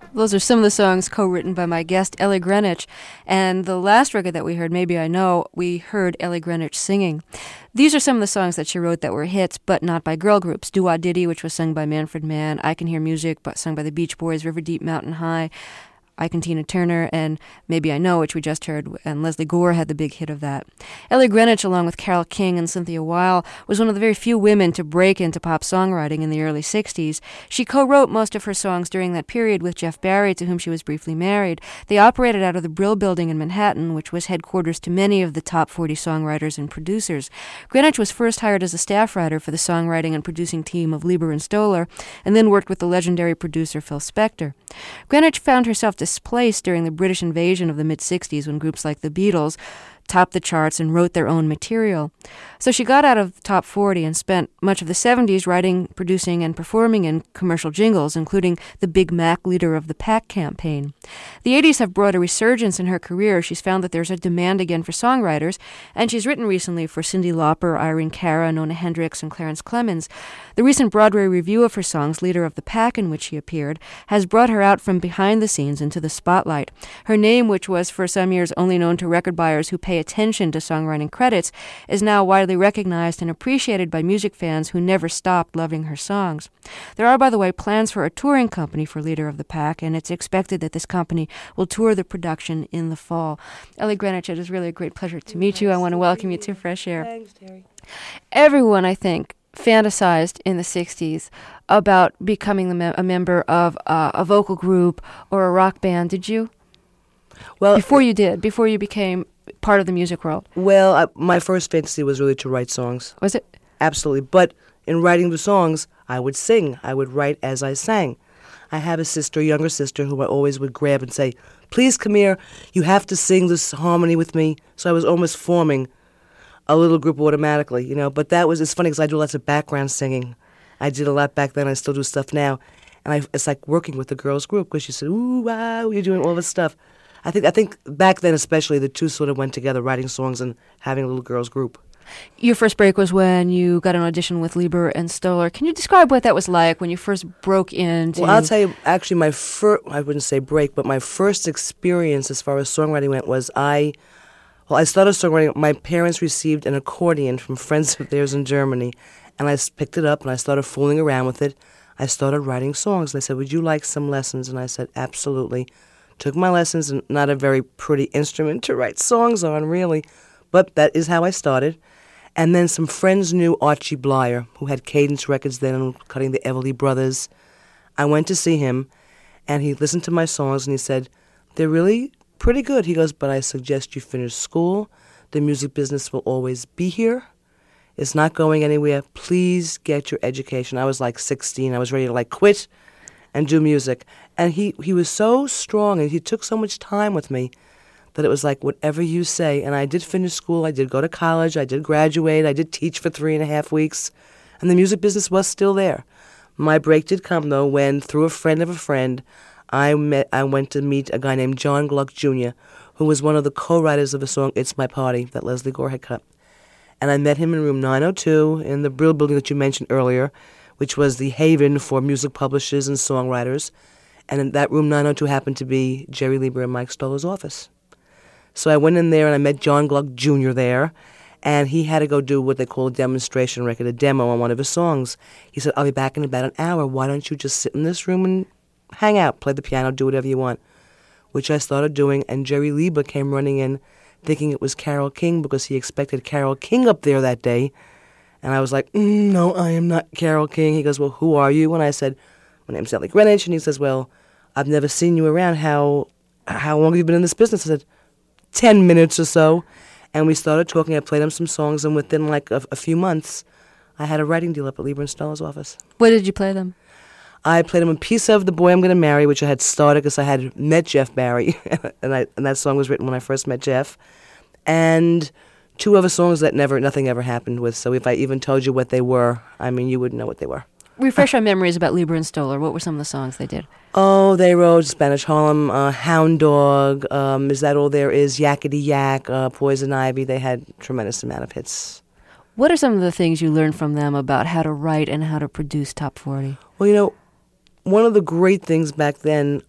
Those are some of the songs co-written by my guest, Ellie Greenwich. And the last record that we heard, Maybe I Know, we heard Ellie Greenwich singing. These are some of the songs that she wrote that were hits, but not by girl groups. Do Wah Diddy, which was sung by Manfred Mann. I Can Hear Music, but sung by the Beach Boys. River Deep, Mountain High. I Can Tina Turner, and Maybe I Know, which we just heard, and Leslie Gore had the big hit of that. Ellie Greenwich, along with Carole King and Cynthia Weil, was one of the very few women to break into pop songwriting in the early 60s. She co-wrote most of her songs during that period with Jeff Barry, to whom she was briefly married. They operated out of the Brill Building in Manhattan, which was headquarters to many of the top 40 songwriters and producers. Greenwich was first hired as a staff writer for the songwriting and producing team of Leiber and Stoller, and then worked with the legendary producer Phil Spector. Greenwich found herself displaced during the British invasion of the mid-60s when groups like the Beatles topped the charts and wrote their own material. So she got out of the top 40 and spent much of the 70s writing, producing, and performing in commercial jingles, including the Big Mac Leader of the Pack campaign. The 80s have brought a resurgence in her career. She's found that there's a demand again for songwriters, and she's written recently for Cyndi Lauper, Irene Cara, Nona Hendrix, and Clarence Clemens. The recent Broadway review of her songs, Leader of the Pack, in which she appeared, has brought her out from behind the scenes into the spotlight. Her name, which was for some years only known to record buyers who pay attention to songwriting credits, is now widely recognized and appreciated by music fans who never stopped loving her songs. There are, by the way, plans for a touring company for Leader of the Pack, and it's expected that this company will tour the production in the fall. Ellie Greenwich, it is really a great pleasure to meet you. I want to welcome you to Fresh Air. Thanks, Terry. Everyone, I think, fantasized in the 60s about becoming a member of a vocal group or a rock band. Did you? Well, before you became part of the music world. Well, my first fantasy was really to write songs. Was it? Absolutely. But in writing the songs, I would sing. I would write as I sang. I have a younger sister, who I always would grab and say, please come here, you have to sing this harmony with me. So I was almost forming a little group automatically, you know. But it's funny because I do lots of background singing. I did a lot back then, I still do stuff now. And it's like working with the girls' group, because she said, ooh, wow, you're doing all this stuff. I think back then especially, the two sort of went together, writing songs and having a little girls' group. Your first break was when you got an audition with Leiber and Stoller. Can you describe what that was like when you first broke into... Well, I'll tell you, actually, I wouldn't say break, but my first experience as far as songwriting went was I started songwriting. My parents received an accordion from friends of theirs in Germany, and I picked it up and I started fooling around with it. I started writing songs. They said, would you like some lessons? And I said, absolutely. Took my lessons, and not a very pretty instrument to write songs on, really, but that is how I started. And then some friends knew Archie Blyer, who had Cadence Records then, cutting the Everly Brothers. I went to see him, and he listened to my songs, and he said, they're really pretty good. He goes, but I suggest you finish school. The music business will always be here. It's not going anywhere. Please get your education. I was like 16. I was ready to quit and do music. And he was so strong, and he took so much time with me that it was like, whatever you say. And I did finish school. I did go to college. I did graduate. I did teach for 3.5 weeks. And the music business was still there. My break did come, though, when, through a friend of a friend, I went to meet a guy named John Gluck Jr., who was one of the co-writers of the song It's My Party that Leslie Gore had cut. And I met him in room 902 in the Brill Building that you mentioned earlier, which was the haven for music publishers and songwriters. And in that room 902 happened to be Jerry Leiber and Mike Stoller's office. So I went in there and I met John Gluck Jr. there, and he had to go do what they call a demonstration record, a demo on one of his songs. He said, I'll be back in about an hour. Why don't you just sit in this room and hang out, play the piano, do whatever you want, which I started doing. And Jerry Leiber came running in thinking it was Carole King because he expected Carole King up there that day. And I was like, no, I am not Carole King. He goes, well, who are you? And I said, my name's Ellie Greenwich. And he says, well, I've never seen you around. How long have you been in this business? I said, 10 minutes or so. And we started talking. I played him some songs, and within a few months, I had a writing deal up at Leiber and Stoller's office. What did you play them? I played him a piece of The Boy I'm Gonna Marry, which I had started because I had met Jeff Barry, and that song was written when I first met Jeff, and 2 other songs that nothing ever happened with. So if I even told you what they were, I mean, you wouldn't know what they were. Refresh our memories about Leiber and Stoller. What were some of the songs they did? Oh, they wrote Spanish Harlem, Hound Dog, Is That All There Is, Yakety Yak, Poison Ivy. They had a tremendous amount of hits. What are some of the things you learned from them about how to write and how to produce Top 40? Well, one of the great things back then,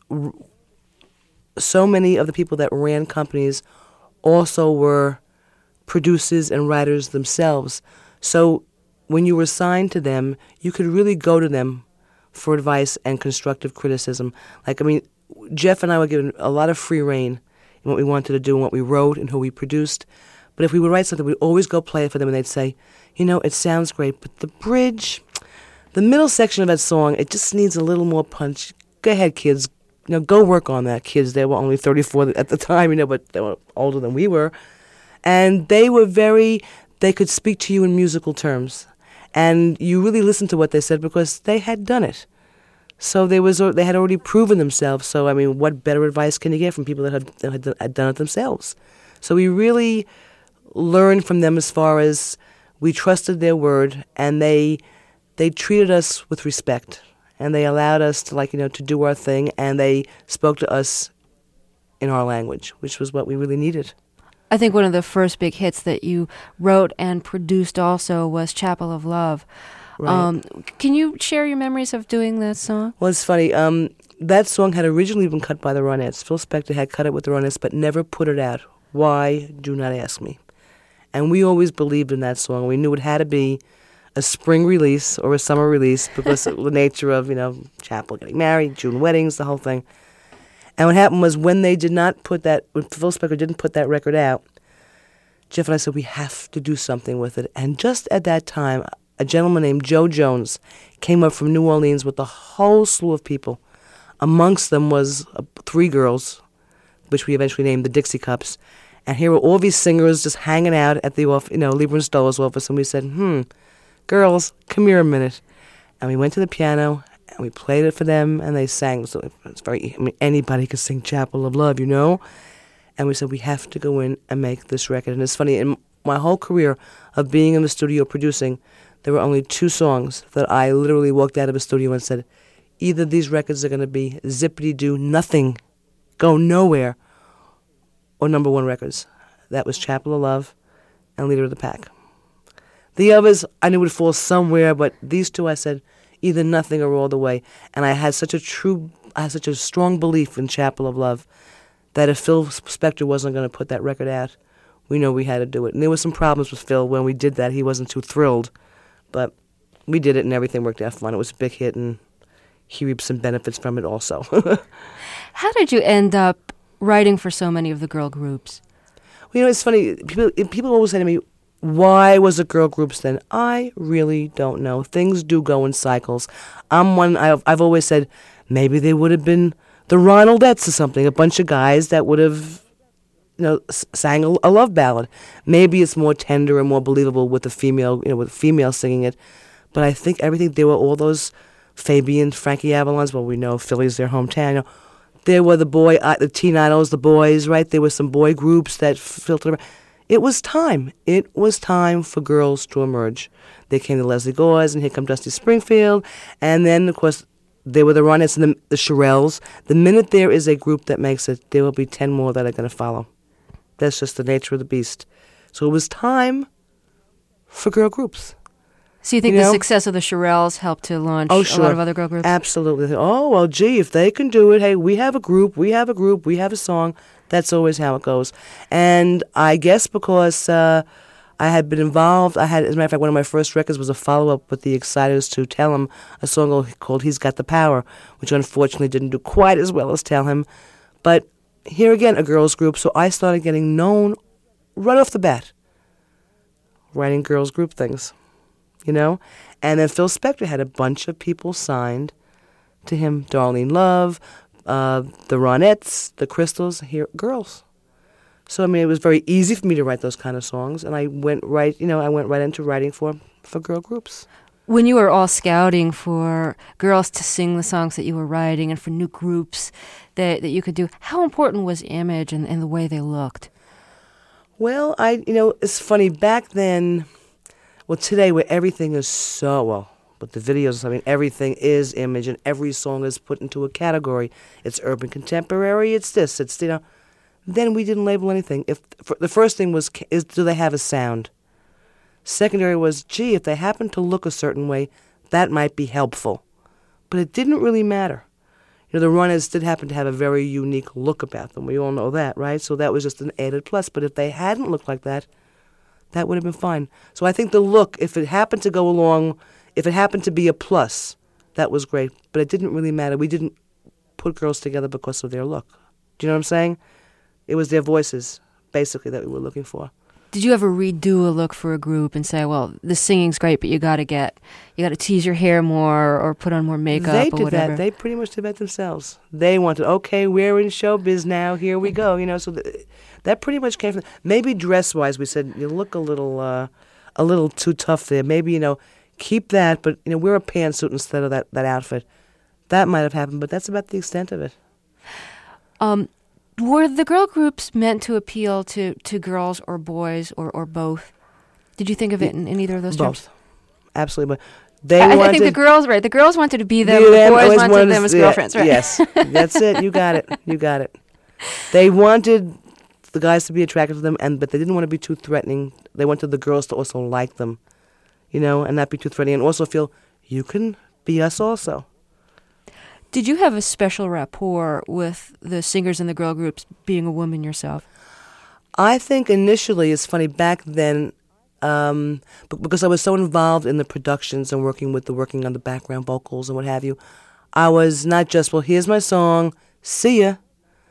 so many of the people that ran companies also were producers and writers themselves. So when you were signed to them, you could really go to them for advice and constructive criticism. Like, I mean, Jeff and I were given a lot of free rein in what we wanted to do and what we wrote and who we produced. But if we would write something, we'd always go play it for them, and they'd say, you know, it sounds great, but the bridge, the middle section of that song, it just needs a little more punch. Go ahead, kids. You know, go work on that, kids. They were only 34 at the time, you know, but they were older than we were. And they could speak to you in musical terms. And you really listened to what they said because they had done it. So they had already proven themselves. So, I mean, what better advice can you get from people that had done it themselves? So we really learned from them as far as we trusted their word, and they treated us with respect. And they allowed us to, to do our thing, and they spoke to us in our language, which was what we really needed. I think one of the first big hits that you wrote and produced also was Chapel of Love. Right. Can you share your memories of doing that song? Well, it's funny. That song had originally been cut by the Ronettes. Phil Spector had cut it with the Ronettes, but never put it out. Why? Do not ask me. And we always believed in that song. We knew it had to be a spring release or a summer release because of the nature of, Chapel getting married, June weddings, the whole thing. And what happened was when Phil Spector didn't put that record out, Jeff and I said, we have to do something with it. And just at that time, a gentleman named Joe Jones came up from New Orleans with a whole slew of people. Amongst them was 3 girls, which we eventually named the Dixie Cups. And here were all these singers just hanging out at the Lieber and Stoller's office. And we said, girls, come here a minute. And we went to the piano, and we played it for them, and they sang. So anybody could sing Chapel of Love, And we said, we have to go in and make this record. And it's funny, in my whole career of being in the studio producing, there were only 2 songs that I literally walked out of a studio and said, either these records are going to be zippity-doo, nothing, go nowhere, or number 1 records. That was Chapel of Love and Leader of the Pack. The others, I knew would fall somewhere, but these 2, I said, either nothing or all the way. And I had such a strong belief in Chapel of Love that if Phil Spector wasn't going to put that record out, we know we had to do it. And there were some problems with Phil when we did that. He wasn't too thrilled. But we did it, and everything worked out fine. It was a big hit, and he reaped some benefits from it also. How did you end up writing for so many of the girl groups? Well, it's funny. People always say to me, why was it girl groups then? I really don't know. Things do go in cycles. I've always said maybe they would have been the Ronaldettes or something, a bunch of guys that would have sang a love ballad. Maybe it's more tender and more believable with the female, with female singing it. But I think there were all those Fabian, Frankie Avalons. Well, we know Philly's their hometown. There were the teen idols, the boys, right? There were some boy groups that filtered around. It was time. It was time for girls to emerge. They came to Leslie Gores, and here come Dusty Springfield. And then, of course, there were the Ronettes and the Shirelles. The minute there is a group that makes it, there will be 10 more that are going to follow. That's just the nature of the beast. So it was time for girl groups. So you think the success of the Shirelles helped to launch a lot of other girl groups? Absolutely. Oh, well, gee, if they can do it, hey, we have a group, we have a song. That's always how it goes. And I guess because I had been involved, as a matter of fact, one of my first records was a follow-up with the Exciters to Tell Him, a song called He's Got the Power, which unfortunately didn't do quite as well as Tell Him. But here again, a girls group, so I started getting known right off the bat, writing girls group things, And then Phil Spector had a bunch of people signed to him, Darlene Love, the Ronettes, the Crystals, girls. So, it was very easy for me to write those kind of songs, and I went right into writing for girl groups. When you were all scouting for girls to sing the songs that you were writing and for new groups that you could do, how important was image and the way they looked? Well, it's funny. Back then, today where everything is but the videos, everything is image and every song is put into a category. It's urban contemporary, it's this, it's, Then we didn't label anything. The first thing was, do they have a sound? Secondary was, if they happen to look a certain way, that might be helpful. but it didn't really matter. You know, the runners did happen to have a very unique look about them. We all know that, right? So that was just an added plus. But if they hadn't looked like that, that would have been fine. So I think the look, if it happened to go along, if it happened to be a plus, that was great. But it didn't really matter. We didn't put girls together because of their look. Do you know what I'm saying? It was their voices, basically, that we were looking for. Did you ever redo a look for a group and say, well, the singing's great, but you got to tease your hair more or put on more makeup they or did whatever? That. They pretty much did that themselves. They wanted, okay, we're in showbiz now, here we go. You know, so that pretty much came from, maybe dress-wise, we said, you look a little too tough there. Maybe, you know, keep that, but, you know, wear a pantsuit instead of that outfit. That might have happened, but that's about the extent of it. Were the girl groups meant to appeal to girls or boys or both? Did you think of it in either of those terms? Both. Absolutely. But I think the girls, right? The girls wanted to be them, the boys wanted them as girlfriends, right? Yes, that's it. You got it. They wanted the guys to be attracted to them, but they didn't want to be too threatening. They wanted the girls to also like them, you know, and not be too threatening, and also feel, you can be us also. Did you have a special rapport with the singers in the girl groups, being a woman yourself? I think initially, it's funny, back then, because I was so involved in the productions and working on the background vocals and what have you, I was not just, well, here's my song, see ya.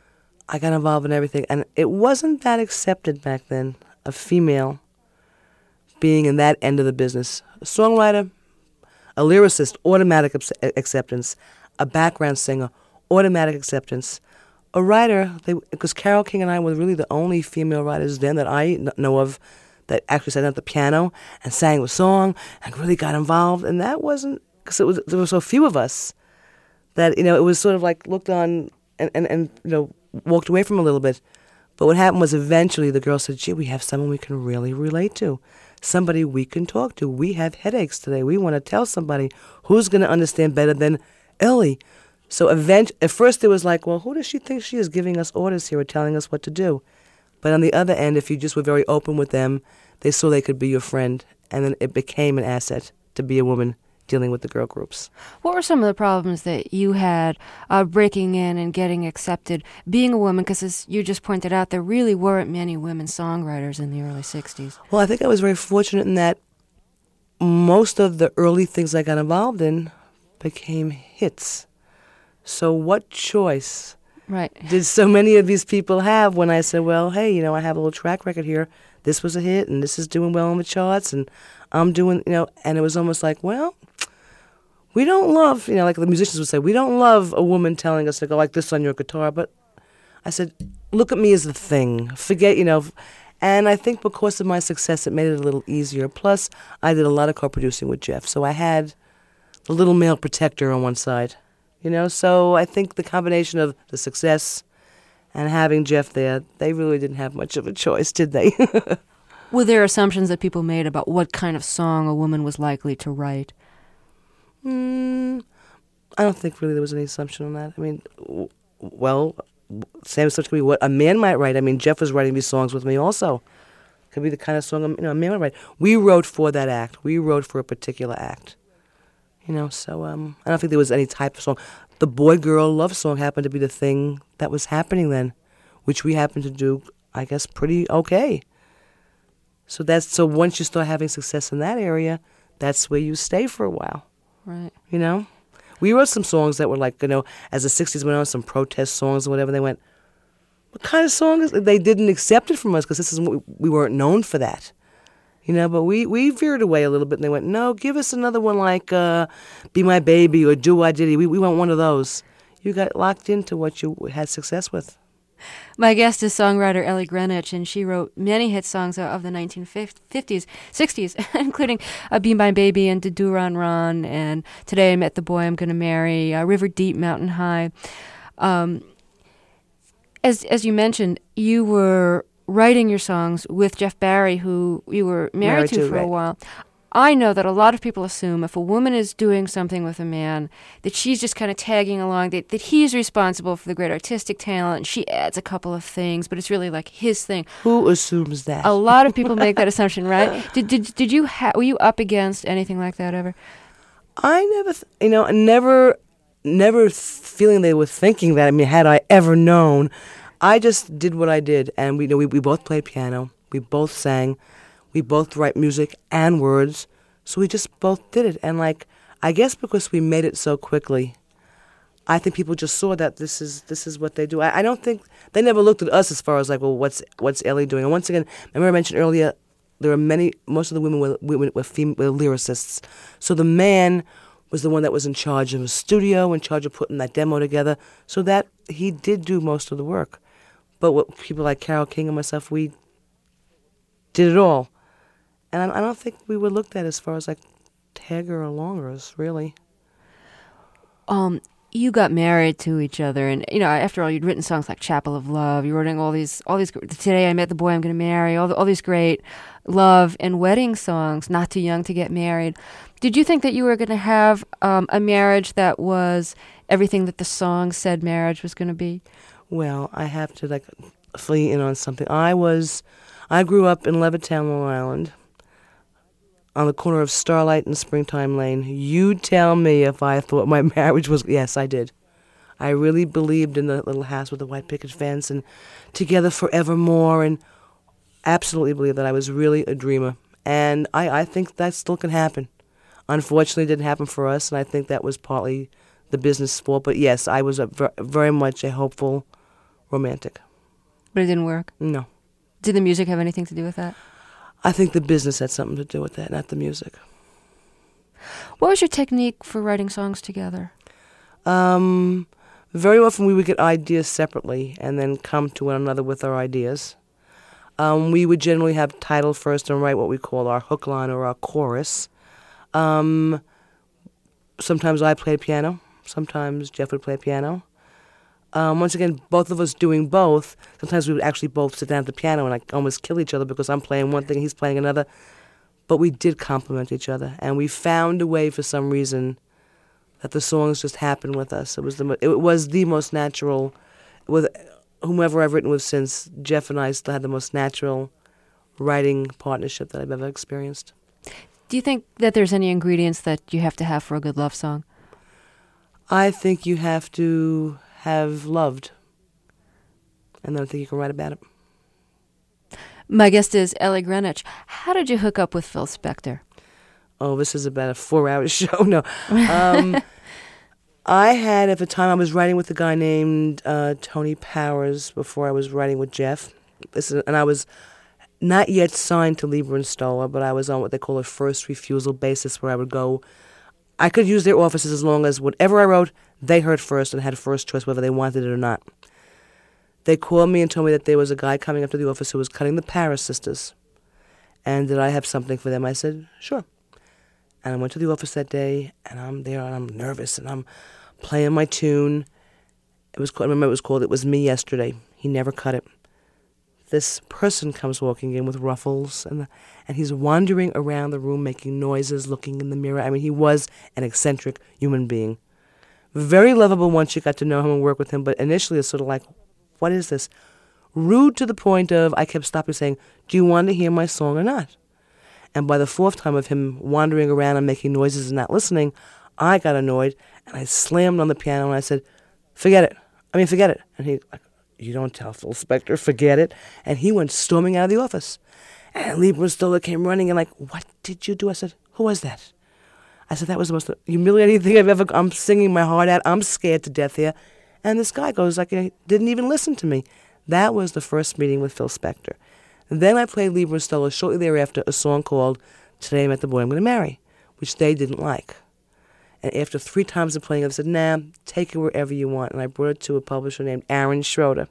I got involved in everything. And it wasn't that accepted back then, a female being in that end of the business. A songwriter, a lyricist, automatic acceptance. A background singer, automatic acceptance. A writer, because Carole King and I were really the only female writers then that I know of that actually sat at the piano and sang a song and really got involved. And that wasn't, because there were so few of us that, you know, it was sort of like looked on and you know, walked away from a little bit. But what happened was eventually the girls said, gee, we have someone we can really relate to. Somebody we can talk to. We have headaches today. We want to tell somebody who's going to understand better than Ellie. So at first it was like, well, who does she think she is, giving us orders here or telling us what to do? But on the other end, if you just were very open with them, they saw they could be your friend, and then it became an asset to be a woman dealing with the girl groups. What were some of the problems that you had breaking in and getting accepted, being a woman? Because as you just pointed out, there really weren't many women songwriters in the early 60s. Well, I think I was very fortunate in that most of the early things I got involved in became hits. So what choice did so many of these people have when I said, well, hey, you know, I have a little track record here. This was a hit, and this is doing well on the charts, and I'm doing, you know, and it was almost like, well, we don't love, you know, like the musicians would say, we don't love a woman telling us to go like this on your guitar. But I said, look at me as the thing. Forget, you know. And I think because of my success, it made it a little easier. Plus, I did a lot of co-producing with Jeff, so I had a little male protector on one side, you know. So I think the combination of the success and having Jeff there, they really didn't have much of a choice, did they? Were there assumptions that people made about what kind of song a woman was likely to write? I don't think really there was any assumption on that. I mean, well, same assumption could be what a man might write. I mean, Jeff was writing these songs with me also. Could be the kind of song a man might write. We wrote for that act. We wrote for a particular act. You know, so I don't think there was any type of song. The boy-girl love song happened to be the thing that was happening then, which we happened to do, I guess, pretty okay. So once you start having success in that area, that's where you stay for a while. Right. You know? We wrote some songs that were like, you know, as the 60s went on, some protest songs or whatever. They went, what kind of song is it? They didn't accept it from us because we weren't known for that. You know, but we veered away a little bit, and they went, no, give us another one like Be My Baby or Do I Diddy. We want one of those. You got locked into what you had success with. My guest is songwriter Ellie Greenwich, and she wrote many hit songs of the 1950s, 60s, including Be My Baby and Do Run Run, and Today I Met the Boy I'm Gonna Marry, River Deep, Mountain High. As you mentioned, you were writing your songs with Jeff Barry, who you were married to for a while. I know that a lot of people assume if a woman is doing something with a man, that she's just kind of tagging along, that he's responsible for the great artistic talent, and she adds a couple of things, but it's really like his thing. Who assumes that? A lot of people make that assumption, right? Did you were you up against anything like that ever? I never, never never feeling they were thinking that. I mean, had I ever known, I just did what I did. And we both played piano. We both sang. We both write music and words. So we just both did it. And I guess because we made it so quickly, I think people just saw that this is what they do. I don't think they never looked at us as far as well, what's Ellie doing? And once again, remember I mentioned earlier, most of the women were lyricists. So the man was the one that was in charge of the studio, in charge of putting that demo together. So that he did do most of the work. But what people like Carole King and myself, we did it all. And I don't think we were looked at as far as Tagger or Longers, really. You got married to each other, and after all, you'd written songs like "Chapel of Love." You were writing all these. Today I met the boy I'm going to marry. All these great love and wedding songs. Not too young to get married. Did you think that you were going to have a marriage that was everything that the song said marriage was going to be? Well, I have to flee in on something. I grew up in Levittown, Long Island, on the corner of Starlight and Springtime Lane. You tell me if I thought my marriage was... Yes, I did. I really believed in the little house with the white picket fence and together forevermore, and absolutely believed that I was really a dreamer. And I think that still can happen. Unfortunately, it didn't happen for us, and I think that was partly the business fault. But yes, I was very much a hopeful romantic. But it didn't work? No. Did the music have anything to do with that? I think the business had something to do with that, not the music. What was your technique for writing songs together? Very often we would get ideas separately and then come to one another with our ideas. We would generally have title first and write what we call our hook line or our chorus. Sometimes I played piano. Sometimes Jeff would play piano. Once again, both of us doing both, sometimes we would actually both sit down at the piano and almost kill each other because I'm playing one thing, he's playing another. But we did complement each other, and we found a way for some reason that the songs just happened with us. It was the most natural. With whomever I've written with since, Jeff and I still had the most natural writing partnership that I've ever experienced. Do you think that there's any ingredients that you have to have for a good love song? I think you have to have loved, and then I think you can write about it. My guest is Ellie Greenwich. How did you hook up with Phil Spector? Oh, this is about a 4-hour show. No. I had, at the time, I was writing with a guy named Tony Powers before I was writing with Jeff. And I was not yet signed to Lieber and Stoller, but I was on what they call a first refusal basis, where I would go. I could use their offices as long as whatever I wrote, they heard first and had first choice whether they wanted it or not. They called me and told me that there was a guy coming up to the office who was cutting the Paris Sisters, and did I have something for them? I said, sure. And I went to the office that day, and I'm there, and I'm nervous, and I'm playing my tune. I remember it was called It Was Me Yesterday. He never cut it. This person comes walking in with ruffles, and he's wandering around the room making noises, looking in the mirror. I mean, he was an eccentric human being. Very lovable once you got to know him and work with him, but initially it's sort of like, what is this? Rude to the point of I kept stopping saying, do you want to hear my song or not? And by the fourth time of him wandering around and making noises and not listening, I got annoyed, and I slammed on the piano and I said, forget it. And he, you don't tell Phil Spector, forget it. And he went storming out of the office. And Lieber and Stoller came running and what did you do? I said, who was that? I said, that was the most humiliating thing I've ever... I'm singing my heart out. I'm scared to death here. And this guy goes he didn't even listen to me. That was the first meeting with Phil Spector. Then I played Lieber and Stoller shortly thereafter a song called Today I Met the Boy I'm Going to Marry, which they didn't like. And after 3 times of playing it, they said, nah, take it wherever you want. And I brought it to a publisher named Aaron Schroeder.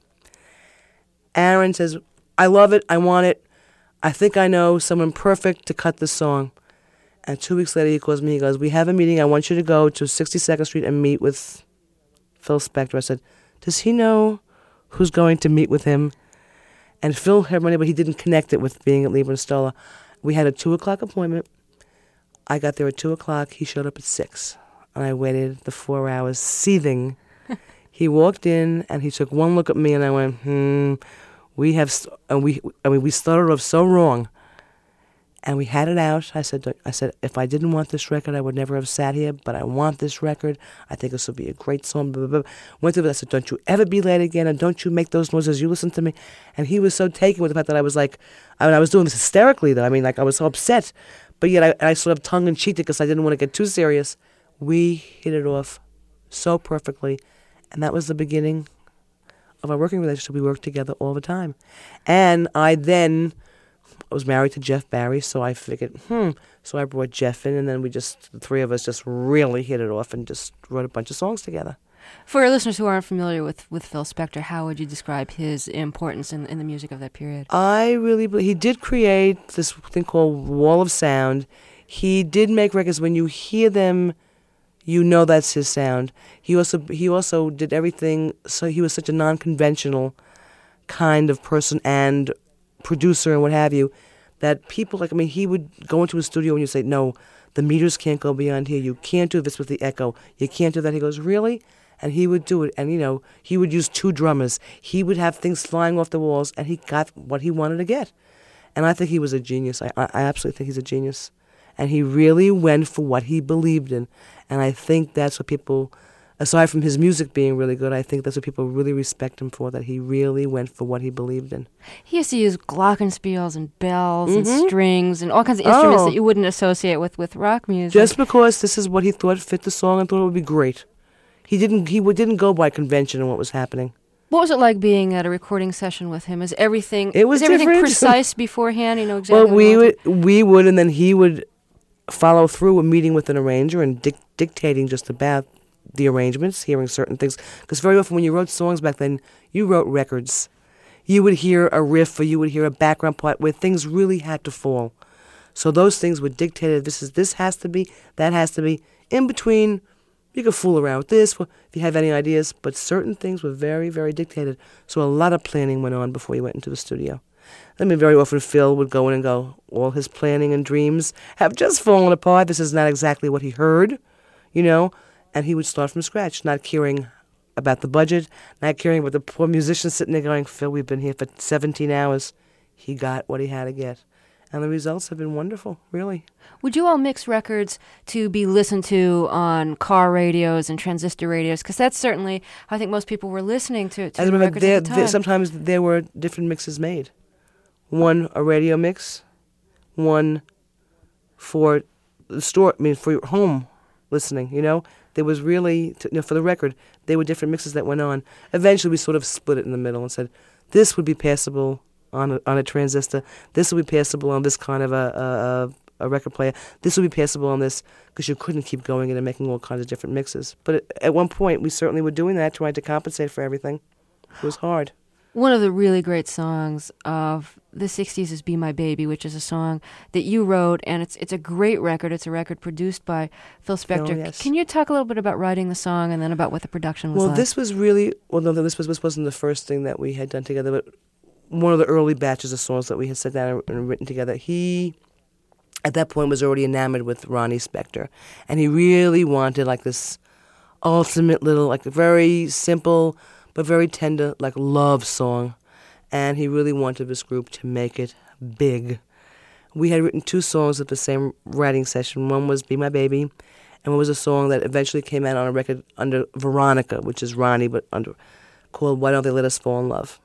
Aaron says, I love it, I want it, I think I know someone perfect to cut this song. And 2 weeks later he calls me, he goes, we have a meeting, I want you to go to 62nd Street and meet with Phil Spector. I said, does he know who's going to meet with him? And Phil had money, but he didn't connect it with being at Lieber and Stoller. We had a 2 o'clock appointment. I got there at 2 o'clock. He showed up at 6. And I waited the 4 hours seething. He walked in, and he took one look at me, and I went, we started off so wrong. And we had it out. I said, if I didn't want this record, I would never have sat here, but I want this record. I think this will be a great song. Blah, blah, blah. Went through it. I said, don't you ever be late again, and don't you make those noises. You listen to me. And he was so taken with the fact that I was like, I was doing this hysterically, though. I mean, like, I was so upset. But yet I sort of tongue-in-cheeked it because I didn't want to get too serious. We hit it off so perfectly. And that was the beginning of our working relationship. We worked together all the time. And I was married to Jeff Barry, so I figured, So I brought Jeff in, and then the three of us just really hit it off and just wrote a bunch of songs together. For our listeners who aren't familiar with Phil Spector, how would you describe his importance in the music of that period? I really believe he did create this thing called Wall of Sound. He did make records. When you hear them, you know that's his sound. He also did everything, so he was such a non-conventional kind of person and producer and what have you, that people, he would go into a studio and you say, no, the meters can't go beyond here. You can't do this with the echo. You can't do that. He goes, really? And he would do it. And, he would use 2 drummers. He would have things flying off the walls, and he got what he wanted to get. And I think he was a genius. I absolutely think he's a genius. And he really went for what he believed in. And I think that's what people, aside from his music being really good, I think that's what people really respect him for, that he really went for what he believed in. He used to use glockenspiels and bells and strings and all kinds of instruments that you wouldn't associate with rock music. Just because this is what he thought fit the song and thought it would be great. He didn't go by convention and what was happening. What was it like being at a recording session with him? Is everything different. Precise beforehand? Exactly. Well, we would, and then he would follow through a meeting with an arranger and dictating just about the arrangements, hearing certain things. Because very often when you wrote songs back then, you wrote records. You would hear a riff or you would hear a background part where things really had to fall. So those things were dictated. This has to be, that has to be. In between, you could fool around with this if you have any ideas, but certain things were very, very dictated. So a lot of planning went on before he went into the studio. Very often Phil would go in and go, all his planning and dreams have just fallen apart. This is not exactly what he heard, and he would start from scratch, not caring about the budget, not caring about the poor musician sitting there going, Phil, we've been here for 17 hours. He got what he had to get. And the results have been wonderful, really. Would you all mix records to be listened to on car radios and transistor radios? Because that's certainly, I think most people were listening to the records at the time. Sometimes there were different mixes made. One, a radio mix. One for the store, for your home listening, There was really, for the record, there were different mixes that went on. Eventually we sort of split it in the middle and said, this would be passable on a transistor. This would be passable on this kind of a record player. This would be passable on this, because you couldn't keep going in and making all kinds of different mixes. But at one point, we certainly were doing that, trying to compensate for everything. It was hard. One of the really great songs of the 60s is Be My Baby, which is a song that you wrote, and it's a great record. It's a record produced by Phil Spector. Yes. Can you talk a little bit about writing the song and then about what the production was like? This was really, this wasn't the first thing that we had done together, but one of the early batches of songs that we had sat down and written together. He, at that point, was already enamored with Ronnie Spector, and he really wanted this ultimate little, very simple but very tender, love song, and he really wanted this group to make it big. We had written 2 songs at the same writing session. One was Be My Baby, and one was a song that eventually came out on a record under Veronica, which is Ronnie, but called Why Don't They Let Us Fall in Love.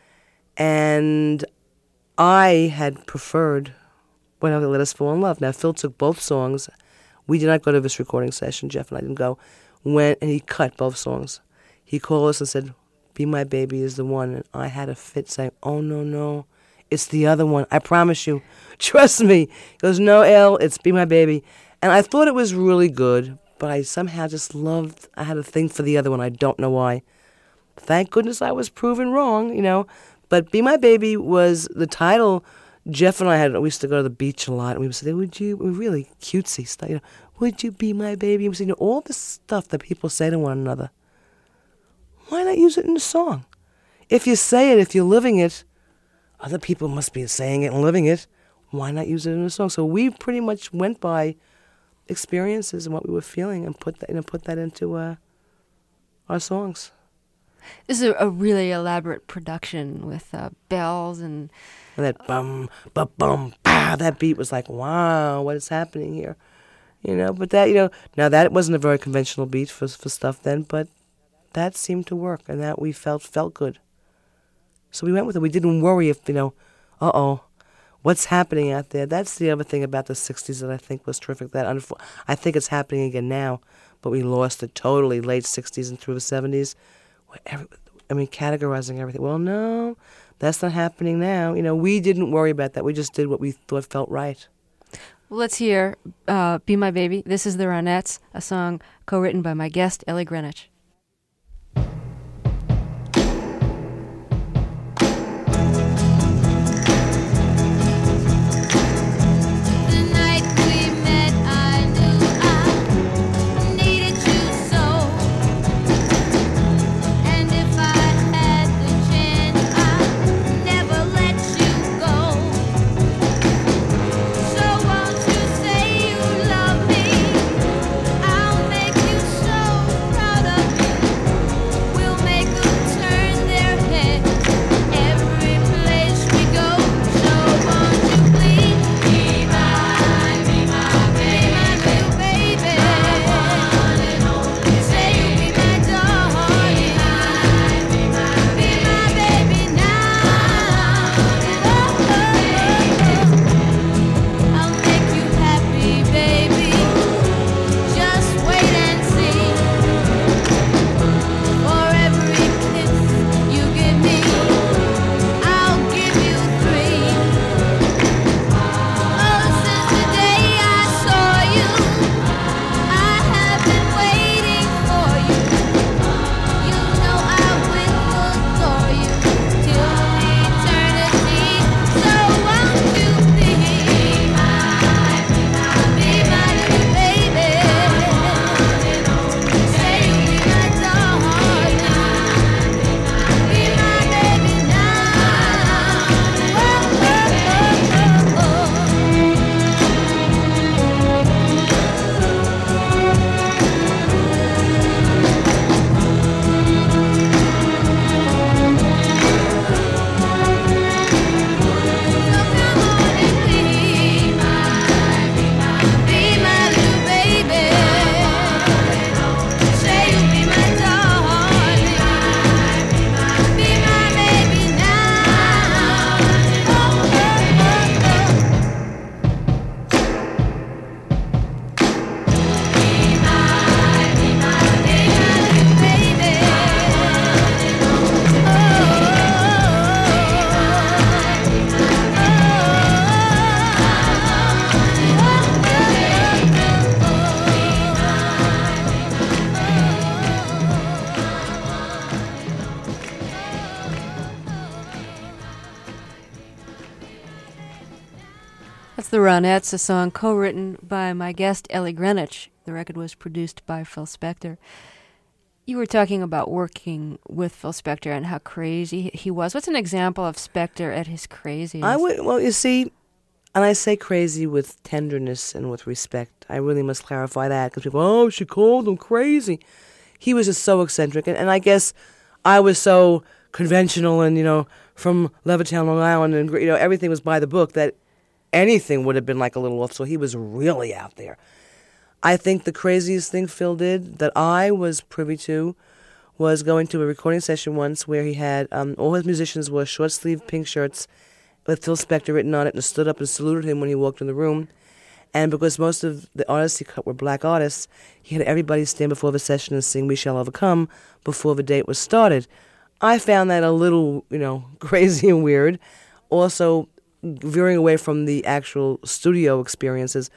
And I had preferred Why Don't They Let Us Fall in Love. Now, Phil took both songs. We did not go to this recording session. Jeff and I didn't go. Went and he cut both songs. He called us and said, Be My Baby is the one. And I had a fit saying, oh, no, it's the other one. I promise you. Trust me. He goes, no, Elle, it's Be My Baby. And I thought it was really good, but I somehow just I had a thing for the other one. I don't know why. Thank goodness I was proven wrong, But Be My Baby was the title. Jeff and I we used to go to the beach a lot, and we would say, we're really cutesy stuff, would you be my baby? And we said, all the stuff that people say to one another, why not use it in a song? If you say it, if you're living it, other people must be saying it and living it. Why not use it in a song? So we pretty much went by experiences and what we were feeling and put that into our songs. This is a really elaborate production with bells and that bum, bum, bum, bah, that beat was like, wow, what is happening here? But that, now that wasn't a very conventional beat for stuff then, but that seemed to work, and that we felt good. So we went with it. We didn't worry if, uh-oh, what's happening out there? That's the other thing about the 60s that I think was terrific. I think it's happening again now, but we lost it totally late 60s and through the 70s. Categorizing everything. Well, no, that's not happening now. We didn't worry about that. We just did what we thought felt right. Well, let's hear Be My Baby. This is the Ronettes, a song co-written by my guest, Ellie Greenwich. That's the Ronettes, a song co-written by my guest, Ellie Greenwich. The record was produced by Phil Spector. You were talking about working with Phil Spector and how crazy he was. What's an example of Spector at his craziest? Well, you see, and I say crazy with tenderness and with respect. I really must clarify that because people, oh, she called him crazy. He was just so eccentric, and I guess I was so conventional and, from Levittown, Long Island, and, everything was by the book that anything would have been like a little off, so he was really out there. I think the craziest thing Phil did that I was privy to was going to a recording session once where he had all his musicians wore short-sleeved pink shirts with Phil Spector written on it and stood up and saluted him when he walked in the room. And because most of the artists he cut were black artists, he had everybody stand before the session and sing We Shall Overcome before the date was started. I found that a little, crazy and weird. Also, veering away from the actual studio experiences,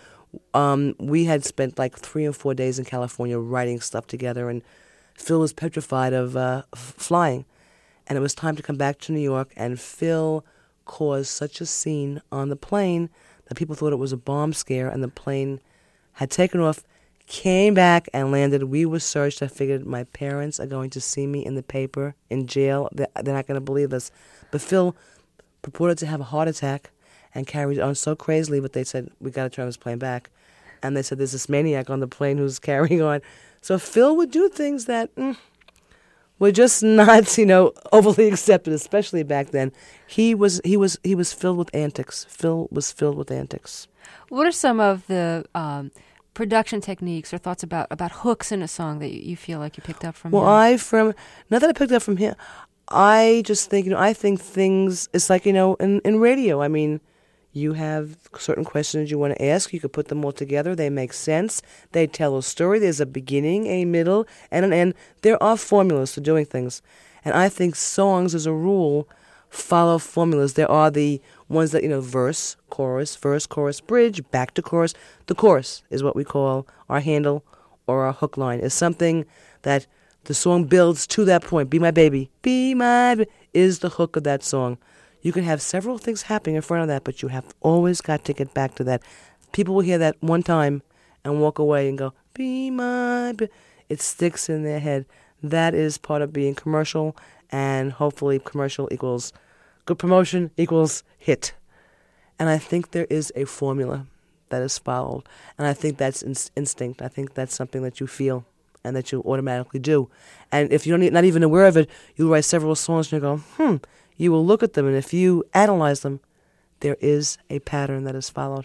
we had spent like 3 or 4 days in California writing stuff together, and Phil was petrified of flying. And it was time to come back to New York, and Phil caused such a scene on the plane that people thought it was a bomb scare, and the plane had taken off, came back, and landed. We were searched. I figured my parents are going to see me in the paper, in jail. They're not going to believe this. But Phil purported to have a heart attack and carried on so crazily, but they said, we got to turn this plane back. And they said, there's this maniac on the plane who's carrying on. So Phil would do things that were just not, overly accepted, especially back then. He was filled with antics. Phil was filled with antics. What are some of the production techniques or thoughts about hooks in a song that you feel like you picked up from him? Not that I picked up from him, I just think, I think things, it's like, in radio, I mean, you have certain questions you want to ask. You could put them all together. They make sense. They tell a story. There's a beginning, a middle, and an end. There are formulas to doing things. And I think songs, as a rule, follow formulas. There are the ones that, verse, chorus, bridge, back to chorus. The chorus is what we call our handle or our hook line. It's something that the song builds to that point. Be my baby. Be my is the hook of that song. You can have several things happening in front of that, but you have always got to get back to that. People will hear that one time and walk away and go, be my it sticks in their head. That is part of being commercial, and hopefully commercial equals good promotion equals hit. And I think there is a formula that is followed, and I think that's instinct. I think that's something that you feel and that you automatically do. And if you're not even aware of it, you'll write several songs and you go, You will look at them, and if you analyze them, there is a pattern that is followed.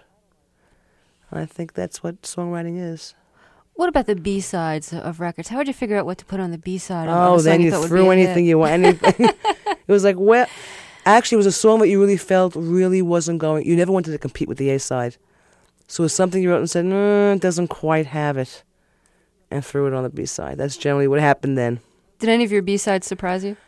I think that's what songwriting is. What about the B-sides of records? How would you figure out what to put on the B-side? Then you threw anything you want. It was like, actually, it was a song that you really felt really wasn't going. You never wanted to compete with the A-side. So it was something you wrote and said, it doesn't quite have it, and threw it on the B-side. That's generally what happened then. Did any of your B-sides surprise you?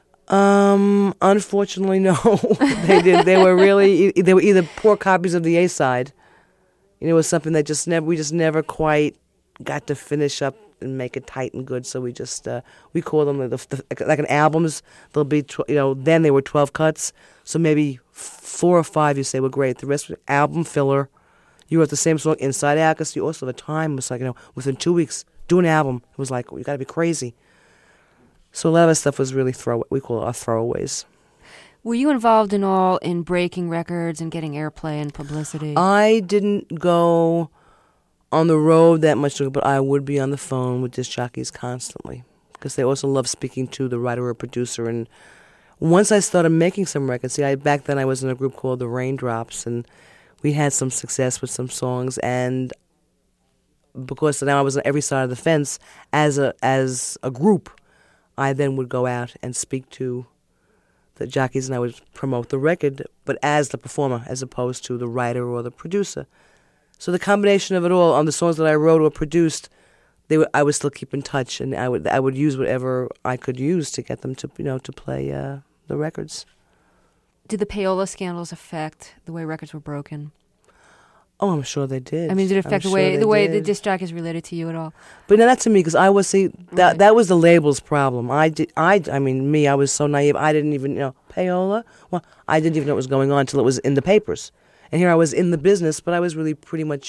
Unfortunately, no. They did. They were either poor copies of the A-side. It was something that we just never quite got to finish up and make it tight and good. So we just we call them like an albums. There'll be then they were 12 cuts. So maybe 4 or 5 you say were great. The rest were album filler. You wrote the same song inside out because you also the time was like within 2 weeks do an album. It was like you got to be crazy. So a lot of that stuff was really we call it our throwaways. Were you involved in breaking records and getting airplay and publicity? I didn't go on the road that much, but I would be on the phone with disc jockeys constantly because they also love speaking to the writer or producer. And once I started making some records, back then I was in a group called the Raindrops, and we had some success with some songs. And because now I was on every side of the fence as a group, I then would go out and speak to the jockeys, and I would promote the record, but as the performer, as opposed to the writer or the producer. So the combination of it all, on the songs that I wrote or produced, I would still keep in touch, and I would use whatever I could use to get them to to play the records. Did the payola scandals affect the way records were broken? Oh, I'm sure they did. I mean, did it affect the way the disc jockeys related to you at all? But not to me, because I was that was the label's problem. I was so naive. I didn't even payola. Well, I didn't even know what was going on until it was in the papers. And here I was in the business, but I was really pretty much.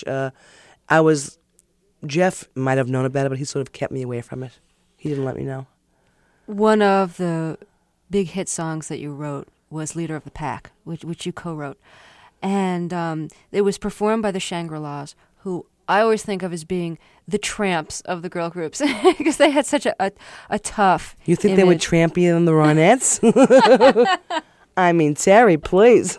Jeff might have known about it, but he sort of kept me away from it. He didn't let me know. One of the big hit songs that you wrote was "Leader of the Pack," which you co-wrote. And it was performed by the Shangri-Las, who I always think of as being the Tramps of the girl groups, because they had such a tough You think image. they were trampier than the Ronettes? I mean, Terry, please.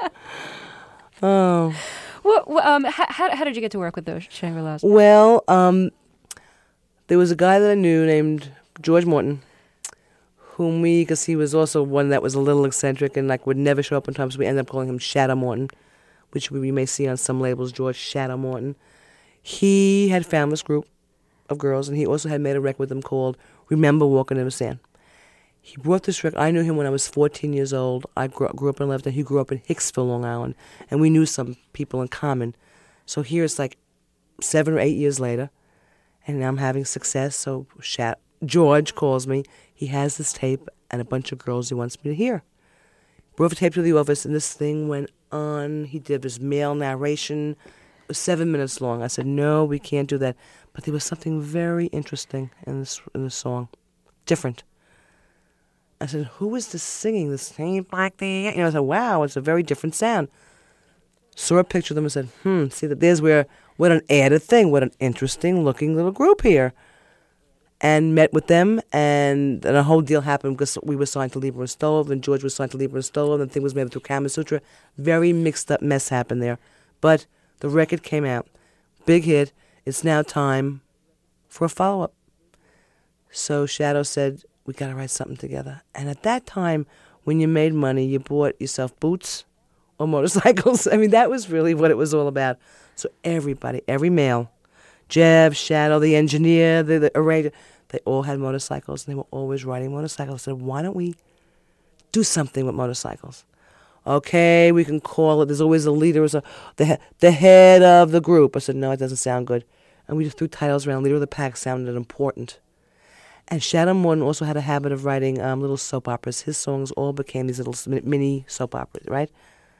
Oh. Well, how did you get to work with the Shangri-Las? Well, there was a guy that I knew named George Morton, because he was also one that was a little eccentric and would never show up on time, so we ended up calling him Shadow Morton, which we may see on some labels, George Shadow Morton. He had found this group of girls, and he also had made a record with them called Remember Walking in the Sand. He brought this record. I knew him when I was 14 years old. I grew up in Lebanon. He grew up in Hicksville, Long Island, and we knew some people in common. So here it's 7 or 8 years later, and I'm having success, so George calls me. He has this tape and a bunch of girls he wants me to hear. Brought the tape to the office, and this thing went on. He did this male narration. It was 7 minutes long. I said, no, we can't do that. But there was something very interesting in this song. Different. I said, who is this singing? This thing like the... I said, wow, it's a very different sound. Saw a picture of them and said, see, there's what an added thing, what an interesting looking little group here. and met with them, and then a whole deal happened because we were signed to Lieber and Stoll, and George was signed to Lieber and Stoll, and the thing was made through Kama Sutra. Very mixed up mess happened there. But the record came out. Big hit. It's now time for a follow-up. So Shadow said, we got to write something together. And at that time, when you made money, you bought yourself boots or motorcycles. I mean, that was really what it was all about. So everybody, every male, Jeff, Shadow, the engineer, the arranger, they all had motorcycles, and they were always riding motorcycles. I said, why don't we do something with motorcycles? Okay, we can call it. There's always a leader, the head of the group. I said, no, it doesn't sound good. And we just threw titles around. Leader of the Pack sounded important. And Shadow Morton also had a habit of writing little soap operas. His songs all became these little mini soap operas, right?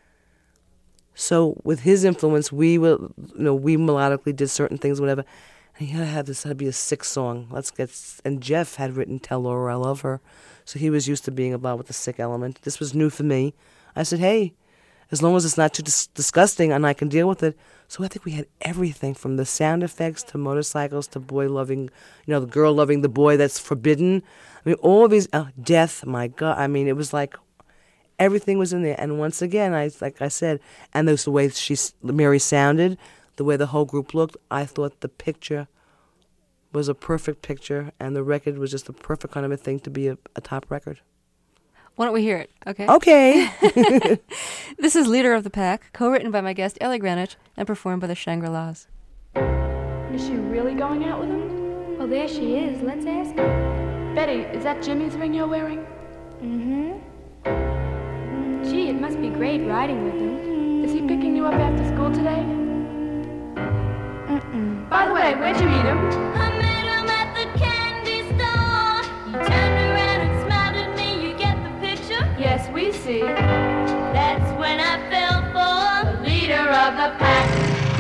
So with his influence, we melodically did certain things, whatever. And he had to be a sick song. And Jeff had written Tell Laura I Love Her. So he was used to being involved with the sick element. This was new for me. I said, hey, as long as it's not too disgusting and I can deal with it. So I think we had everything from the sound effects to motorcycles to boy loving, the girl loving the boy that's forbidden. I mean, all these, death, my God. I mean, it was like everything was in there. And once again, like I said, and the way Mary sounded, the way the whole group looked, I thought the picture was a perfect picture, and the record was just the perfect kind of a thing to be a top record. Why don't we hear it, okay? Okay. This is Leader of the Pack, co-written by my guest Ellie Greenwich and performed by the Shangri-Las. Is she really going out with him? Well, there she is. Let's ask her. Betty, is that Jimmy's ring you're wearing? Mm-hmm. Gee, it must be great riding with him. Is he picking you up after school today? Mm-mm. By the way, where'd you meet him? I met him at the candy store. He turned around and smiled at me. You get the picture? Yes, we see. That's when I fell for The leader of the pack.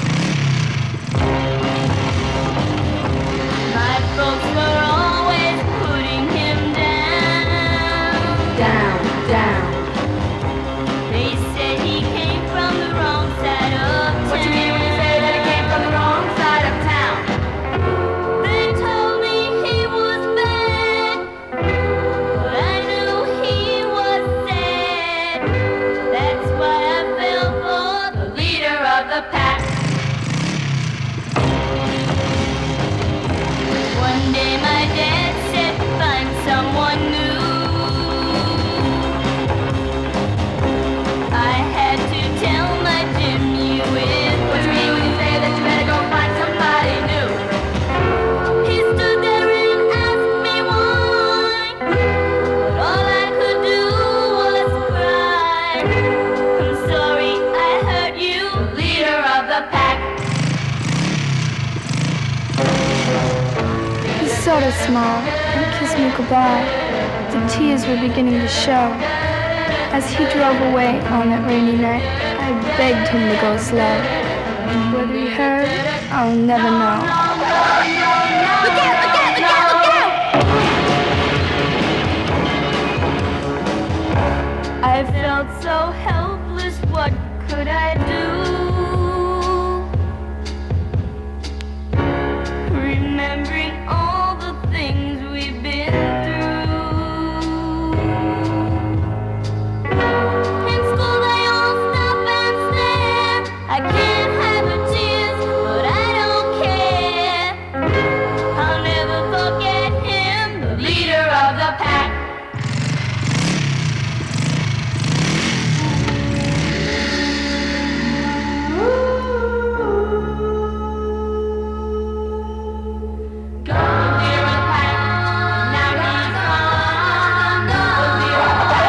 my folks were always putting him down. Down, down. They said he came from the wrong side of town. What you mean when you say that he came from the wrong side of town? They told me he was bad, but I knew he was sad. That's why I fell for The leader of the pack. One day my dad said, find someone new. I had to tell my Jim you is What you mean when you say that you better go find somebody new? He stood there and asked me why, but all I could do was cry. I'm sorry I hurt you, Leader of the pack. He sort of smiled and kissed me goodbye. The tears were beginning to show. As he drove away on that rainy night, I begged him to go slow. Whether he heard, I'll never know. Look out, look out, look out, look out! I felt so helpless, what could I do? Remembering all the things we've been through. In school they all stop and stare. I can't have the tears, but I don't care. I'll never forget him, the Leader of the pack. Go, leader of the pack. Now he's gone. Go, leader of the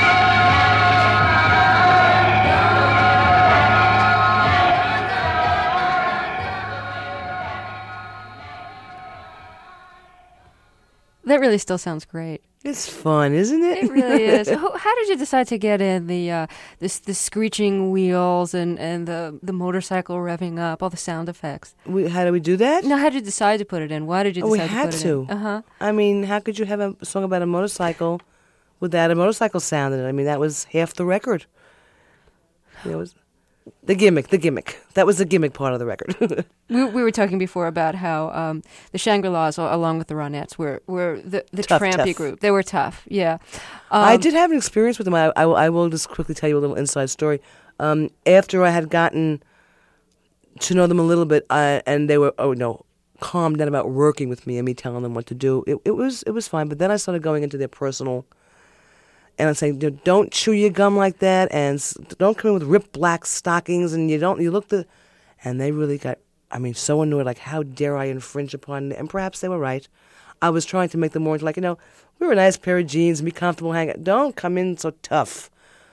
That really still sounds great. It's fun, isn't it? It really is. How did you decide to get in the screeching wheels and the motorcycle revving up, all the sound effects? How do we do that? No, how did you decide to put it in? Why did you Oh, we decide had to put to. it in? Uh-huh. I mean, how could you have a song about a motorcycle without a motorcycle sound in it? I mean, that was half the record. It was The gimmick. That was the gimmick part of the record. We were talking before about how the Shangri-Las, along with the Ronettes, were the Tough, trampy tough. group. They were tough, yeah. I did have an experience with them. I will just quickly tell you a little inside story. After I had gotten to know them a little bit, and they were calmed down about working with me and me telling them what to do. It was fine. But then I started going into their personal, and I'm saying, don't chew your gum like that, and don't come in with ripped black stockings, and you look and they really got, so annoyed, like, how dare I infringe upon it? And perhaps they were right. I was trying to make them more into, like, we're a nice pair of jeans and be comfortable hanging. Don't come in so tough,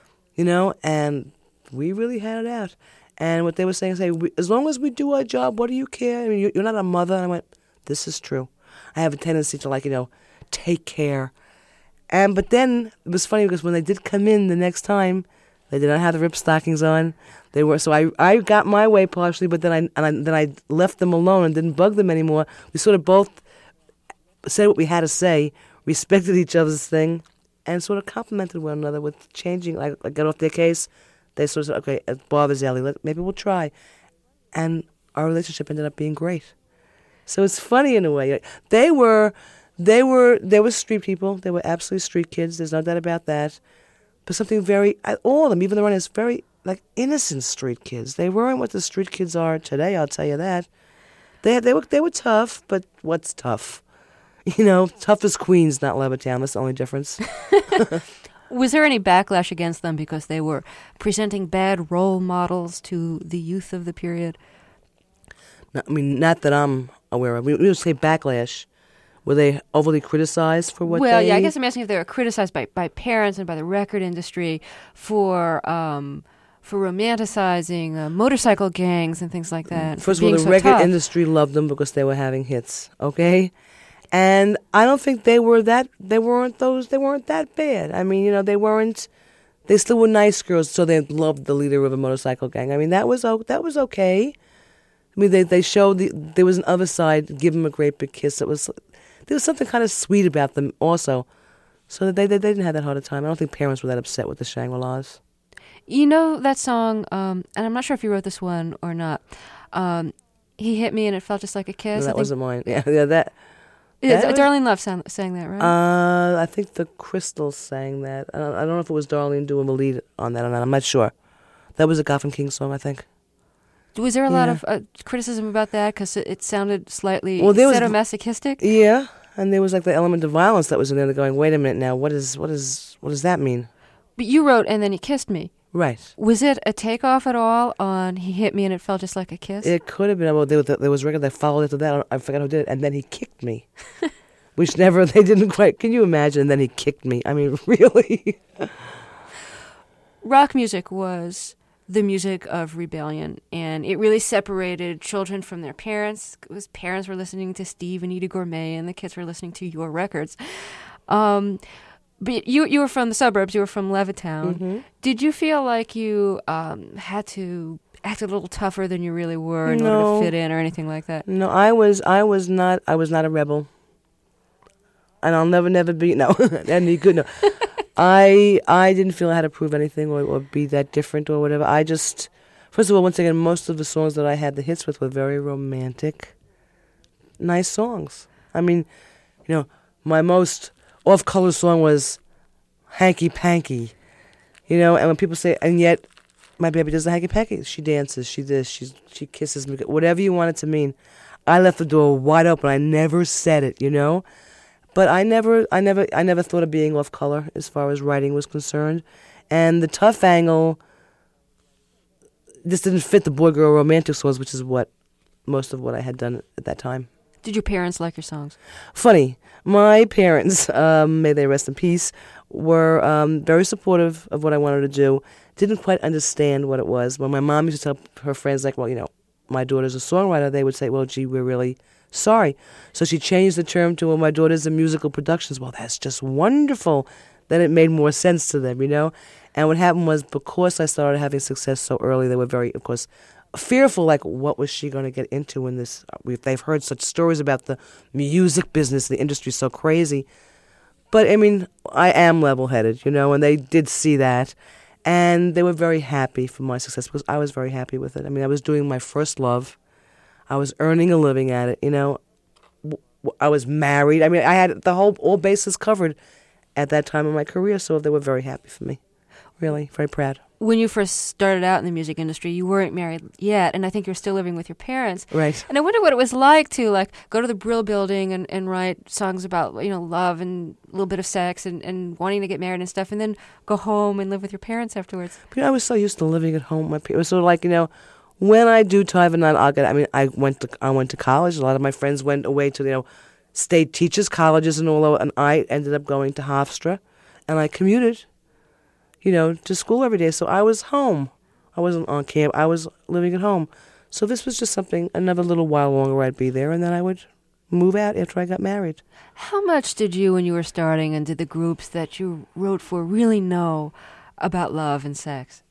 and we really had it out. And what they were saying, as long as we do our job, what do you care? You're not a mother. And I went, this is true. I have a tendency to, take care. But then it was funny because when they did come in the next time, they did not have the ripped stockings on. They were, so I got my way partially, but then I left them alone and didn't bug them anymore. We sort of both said what we had to say, respected each other's thing, and sort of complimented one another with changing. I got off their case. They sort of said, okay, it bothers Ellie. Maybe we'll try. And our relationship ended up being great. So it's funny in a way. They were street people. They were absolutely street kids. There's no doubt about that. But something very, all of them, even the Ronettes, very innocent street kids. They weren't what the street kids are today, I'll tell you that. They were tough, but what's tough? Tough as Queens, not Levittown. That's the only difference. Was there any backlash against them because they were presenting bad role models to the youth of the period? No, not that I'm aware of. We would say backlash. Were they overly criticized for what Well, they... yeah, I guess I'm asking if they were criticized by parents and by the record industry for romanticizing motorcycle gangs and things like that. First of all, the record industry loved them because they were having hits, okay? And I don't think they weren't that bad. They still were nice girls, so they loved the leader of a motorcycle gang. That was okay. They showed there was an other side, give them a great big kiss. There was something kind of sweet about them also. So they didn't have that hard a time. I don't think parents were that upset with the Shangri-Las. That song, and I'm not sure if you wrote this one or not. He hit me and it felt just like a kiss. No, that wasn't mine. Yeah, that. Darlene Love sang that, right? I think the Crystals sang that. I don't know if it was Darlene doing the lead on that or not. I'm not sure. That was a Gotham King song, I think. Was there a lot of criticism about that because it sounded slightly sadomasochistic? Yeah, and there was the element of violence that was in there. They're going, wait a minute now, what does that mean? But you wrote "And Then He Kissed Me." Right. Was it a takeoff at all on "He Hit Me and It Felt Just Like a Kiss"? It could have been. Well, there was a record that followed after that. I forgot who did it. And Then He Kicked Me, which they didn't quite. Can you imagine? And Then He Kicked Me. Really. Rock music was the music of rebellion, and it really separated children from their parents. Because parents were listening to Steve and Eddie Gourmet, and the kids were listening to your records. But you were from the suburbs. You were from Levittown. Mm-hmm. Did you feel like you had to act a little tougher than you really were in order to fit in, or anything like that? No, I was not a rebel, and I'll never be. No, any good. No, I didn't feel I had to prove anything or be that different or whatever. I just, first of all, once again, most of the songs that I had the hits with were very romantic, nice songs. My most off-color song was Hanky Panky, and when people say, and yet my baby does the hanky panky, she dances, she this, she kisses me, whatever you want it to mean. I left the door wide open. I never said it, but I never thought of being off-color as far as writing was concerned, and the tough angle just didn't fit the boy-girl romantic songs, which is what most of what I had done at that time. Did your parents like your songs? Funny. My parents, may they rest in peace, were very supportive of what I wanted to do. Didn't quite understand what it was. When my mom used to tell her friends, my daughter's a songwriter, they would say, well, gee, we're really sorry. So she changed the term to, well, my daughter's in musical productions. Well, that's just wonderful. Then it made more sense to them, And what happened was, because I started having success so early, they were very, of course, fearful, what was she going to get into in this? They've heard such stories about the music business, the industry's so crazy. But, I am level-headed, and they did see that. And they were very happy for my success because I was very happy with it. I mean, I was doing my first love. I was earning a living at it, you know. I was married. I mean, I had all bases covered at that time in my career, so they were very happy for me. Really, very proud. When you first started out in the music industry, you weren't married yet, and I think you're still living with your parents. Right. And I wonder what it was like to go to the Brill Building and write songs about love and a little bit of sex and wanting to get married and stuff, and then go home and live with your parents afterwards. But I was so used to living at home. It was sort of like, when I do Taiva Night, I went to college. A lot of my friends went away to state teachers colleges and all, and I ended up going to Hofstra, and I commuted to school every day. So I was home. I wasn't on camp. I was living at home. So this was just something, another little while longer I'd be there, and then I would move out after I got married. How much did you, when you were starting and did the groups that you wrote for, really know about love and sex?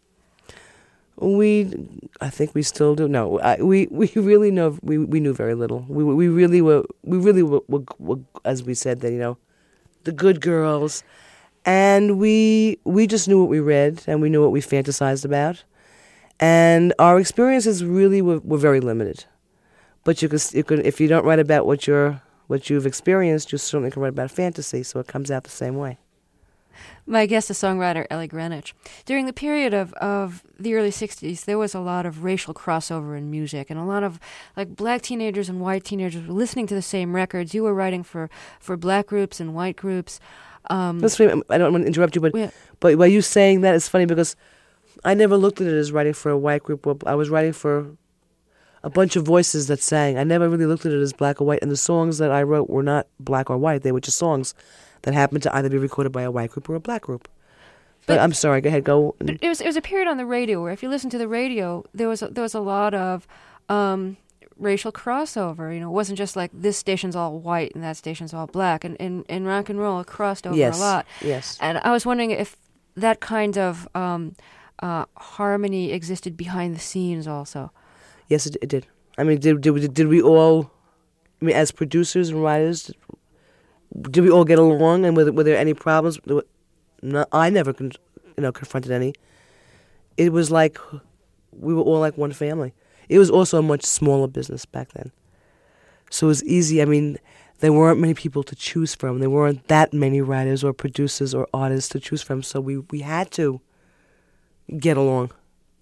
I think we still do. No, we really know. We knew very little. We really were, as we said, that the good girls. And we just knew what we read, and we knew what we fantasized about, and our experiences really were very limited. But you could if you don't write about what you've experienced, you certainly can write about fantasy. So it comes out the same way. My guest is songwriter Ellie Greenwich. During the period of the early 60s, there was a lot of racial crossover in music, and a lot of black teenagers and white teenagers were listening to the same records. You were writing for black groups and white groups. That's funny. I don't want to interrupt you, but Yeah. but by you saying that, it's funny because I never looked at it as writing for a white group. I was writing for a bunch of voices that sang. I never really looked at it as black or white, and the songs that I wrote were not black or white. They were just songs that happened to either be recorded by a white group or a black group. But I'm sorry. Go ahead. Go. It was a period on the radio where, if you listen to the radio, there was a lot of racial crossover. It wasn't just like this station's all white and that station's all black. And in rock and roll, it crossed over a lot. Yes. And I was wondering if that kind of harmony existed behind the scenes also. Yes, it did. I mean, did we all? I mean, as producers and writers, did we all get along? And were there any problems? No, I never confronted any. It was like we were all like one family. It was also a much smaller business back then. So it was easy. I mean, there weren't many people to choose from. There weren't that many writers or producers or artists to choose from. So we had to get along.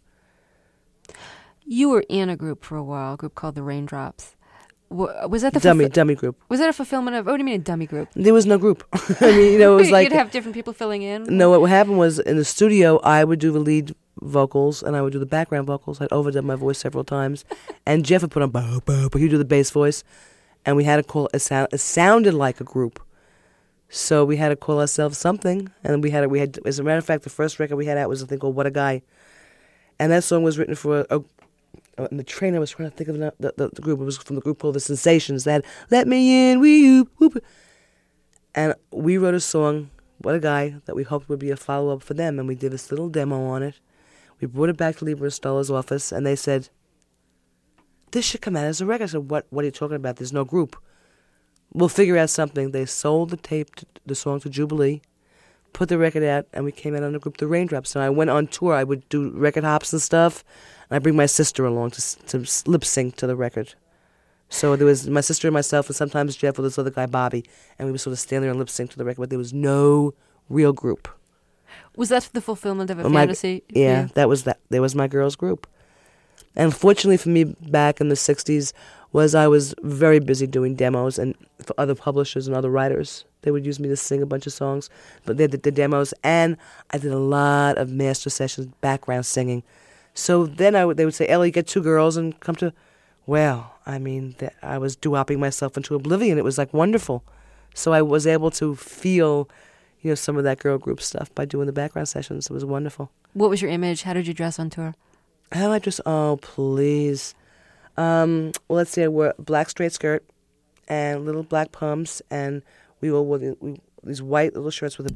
You were in a group for a while, a group called the Raindrops. Was that the dummy group? Was that a fulfillment of? What do you mean a dummy group? There was no group. I mean, it was like you'd have different people filling in. No, what happened was in the studio, I would do the lead vocals and I would do the background vocals. I'd overdub my voice several times, and Jeff would put on bo bo, but he'd do the bass voice, and we had to call it sounded like a group, so we had to call ourselves something, and we had as a matter of fact, the first record we had out was a thing called What a Guy, and that song was written for in the train. I was trying to think of the group. It was from the group called The Sensations. That "Let Me In, We Whoop," and we wrote a song, What a Guy, that we hoped would be a follow-up for them, and we did this little demo on it. We brought it back to Lieber and Stoller's office, and they said, "This should come out as a record." I said, "What are you talking about? There's no group. We'll figure out something." They sold the song to Jubilee, put the record out, and we came out on the group The Raindrops. And I went on tour. I would do record hops and stuff, and I'd bring my sister along to lip sync to the record. So there was my sister and myself, and sometimes Jeff with this other guy, Bobby, and we would sort of stand there and lip sync to the record, but there was no real group. Was that the fulfillment of a fantasy? Yeah, that was that. There was my girls' group. And fortunately for me, back in the 60s, I was very busy doing demos and for other publishers and other writers. They would use me to sing a bunch of songs, but they did the demos, and I did a lot of master sessions, background singing. So then they would say, "Ellie, get two girls and come to..." Well, I mean, I was doo-wopping myself into oblivion. It was like wonderful. So I was able to feel, some of that girl group stuff by doing the background sessions. It was wonderful. What was your image? How did you dress on tour? How did I dress? Oh, please. Well, let's see. I wore a black straight skirt and little black pumps, and we wore these white little shirts with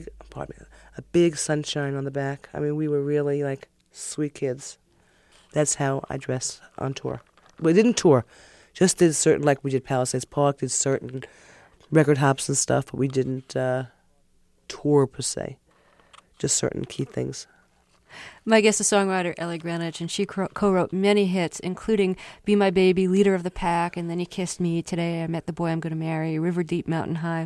a big sunshine on the back. I mean, we were really like sweet kids. That's how I dressed on tour. We didn't tour, just did certain, like we did Palisades Park, did certain record hops and stuff, but we didn't tour per se. Just certain key things. My guest is songwriter Ellie Greenwich, and she co-wrote many hits, including Be My Baby, Leader of the Pack, and Then He Kissed Me, Today I Met the Boy I'm Gonna Marry, River Deep, Mountain High.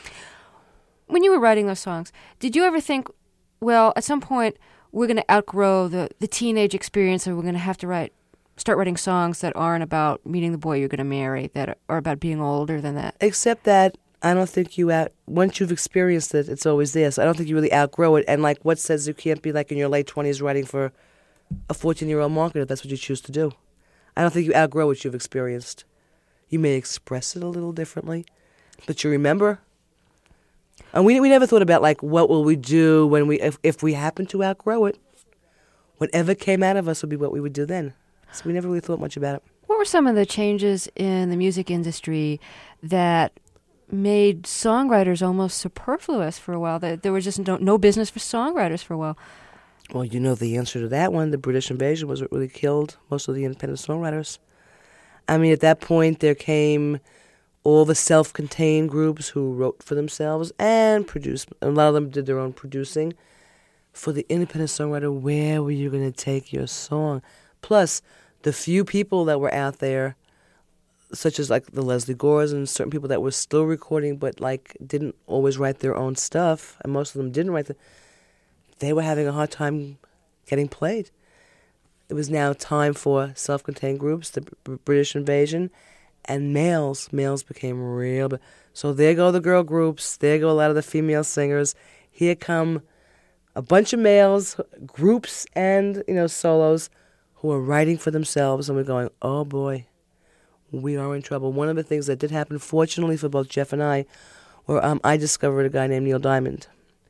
When you were writing those songs, did you ever think, well, at some point we're going to outgrow the teenage experience and we're going to have to start writing songs that aren't about meeting the boy you're going to marry, that are about being older than that? Except that I don't think once you've experienced it, it's always there. So I don't think you really outgrow it. And like, what says you can't be like in your late 20s writing for a 14-year-old market if that's what you choose to do? I don't think you outgrow what you've experienced. You may express it a little differently, but you remember. And we never thought about like, what will we do when if we happen to outgrow it? Whatever came out of us would be what we would do then. So we never really thought much about it. What were some of the changes in the music industry that made songwriters almost superfluous for a while? That there was just no business for songwriters for a while. Well, you know the answer to that one. The British invasion was what really killed most of the independent songwriters. I mean, at that point, there came all the self-contained groups who wrote for themselves and produced. A lot of them did their own producing. For the independent songwriter, where were you going to take your song? Plus, the few people that were out there, such as like the Leslie Gores and certain people that were still recording but like didn't always write their own stuff, and most of them didn't write they were having a hard time getting played. It was now time for self-contained groups, the British invasion, and males. Males became real. So there go the girl groups, there go a lot of the female singers. Here come a bunch of males, groups and, solos who are writing for themselves, and we're going, oh boy, we are in trouble. One of the things that did happen, fortunately for both Jeff and I, were I discovered a guy named Neil Diamond.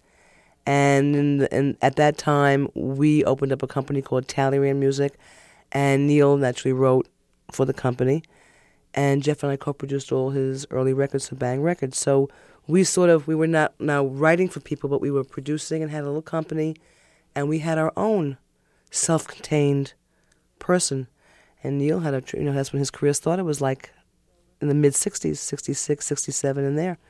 And at that time, we opened up a company called Talleyrand Music, and Neil naturally wrote for the company. And Jeff and I co-produced all his early records for Bang Records. So we were not now writing for people, but we were producing and had a little company, and we had our own self-contained person. And Neil had that's when his career started, was like in the mid-60s, 66, 67, in there.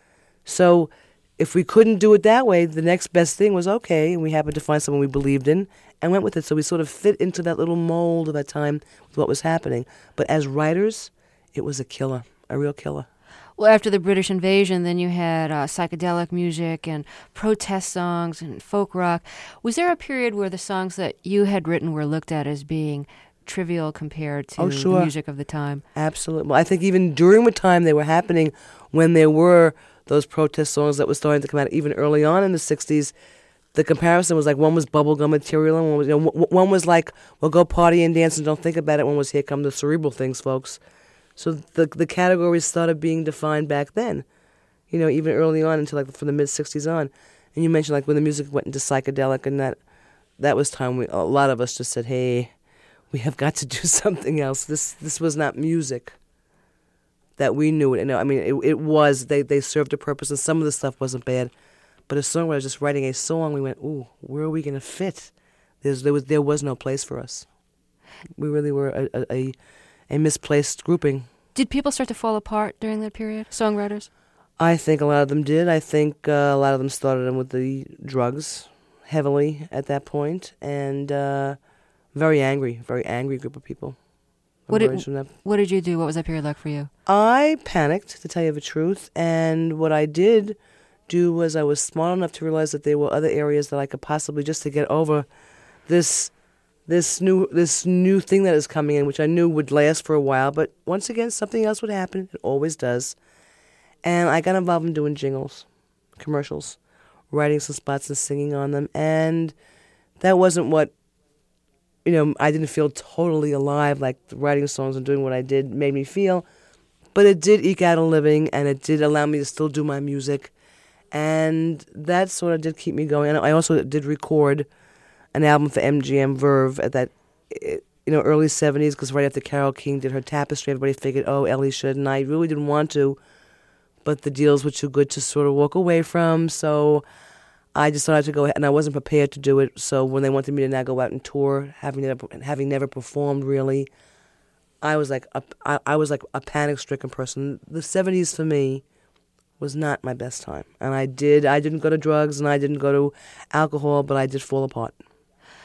So if we couldn't do it that way, the next best thing was okay, and we happened to find someone we believed in and went with it. So we sort of fit into that little mold of that time with what was happening. But as writers, it was a killer, a real killer. Well, after the British invasion, then you had psychedelic music and protest songs and folk rock. Was there a period where the songs that you had written were looked at as being trivial compared to the music of the time? Absolutely. Well, I think even during the time they were happening, when there were those protest songs that were starting to come out even early on in the 60s, the comparison was like one was bubblegum material and one was like, well, go party and dance and don't think about it. One was, here come the cerebral things, folks. So the categories started being defined back then, even early on until like from the mid-60s on. And you mentioned like when the music went into psychedelic, and that was time a lot of us just said, hey, we have got to do something else. This was not music that we knew it. I mean, it was, they served a purpose, and some of the stuff wasn't bad. But as songwriters just writing a song, we went, ooh, where are we going to fit? There was no place for us. We really were a misplaced grouping. Did people start to fall apart during that period, songwriters? I think a lot of them did. I think a lot of them started in with the drugs heavily at that point, and very angry group of people. What did you do? What was that period like for you? I panicked, to tell you the truth, and what I did do was I was smart enough to realize that there were other areas that I could possibly, just to get over this new thing that is coming in, which I knew would last for a while, but once again, something else would happen. It always does. And I got involved in doing jingles, commercials, writing some spots and singing on them, and that wasn't what, I didn't feel totally alive, like writing songs and doing what I did made me feel, but it did eke out a living, and it did allow me to still do my music, and that sort of did keep me going. And I also did record an album for MGM Verve at that, early 70s, because right after Carole King did her Tapestry, everybody figured, oh, Ellie should, and I really didn't want to, but the deals were too good to sort of walk away from, so I decided to go ahead, and I wasn't prepared to do it, so when they wanted me to now go out and tour, having never performed really, I was like a panic-stricken person. The 70s for me was not my best time, and I didn't go to drugs, and I didn't go to alcohol, but I did fall apart.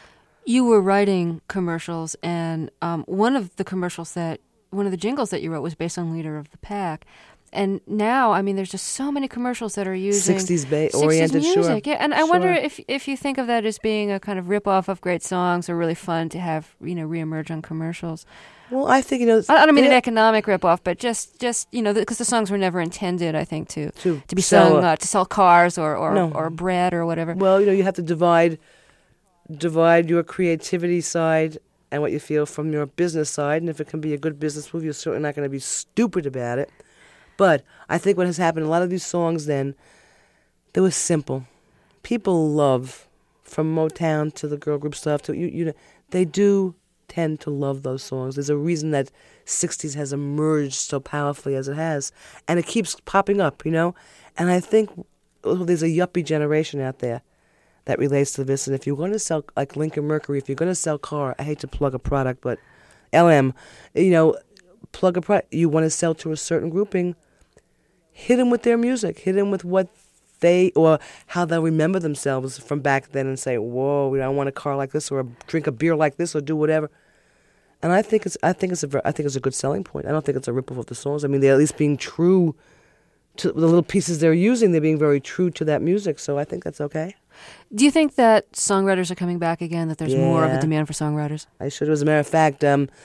You were writing commercials, and one of the jingles that you wrote was based on Leader of the Pack. And now, I mean, there's just so many commercials that are using 60s oriented, music. sure. Yeah, and I wonder if you think of that as being a kind of rip-off of great songs, or really fun to have, reemerge on commercials. Well, I think, I don't mean an economic rip-off, but just because the songs were never intended, I think, to be sung to sell cars or bread or whatever. Well, you have to divide your creativity side and what you feel from your business side, and if it can be a good business move, you're certainly not going to be stupid about it. But I think what has happened, a lot of these songs then, they were simple. People love, from Motown to the girl group stuff, to they do tend to love those songs. There's a reason that 60s has emerged so powerfully as it has. And it keeps popping up, And I think there's a yuppie generation out there that relates to this. And if you're going to sell, like Lincoln Mercury, if you're going to sell car, I hate to plug a product, but LM, plug a product. You want to sell to a certain grouping, hit them with their music. Hit them with what or how they'll remember themselves from back then and say, whoa, I want a car like this, or drink a beer like this, or do whatever. And I think it's a good selling point. I don't think it's a rip-off of the songs. I mean, they're at least being true to the little pieces they're using. They're being very true to that music, so I think that's okay. Do you think that songwriters are coming back again, that there's more of a demand for songwriters? I should. As a matter of fact,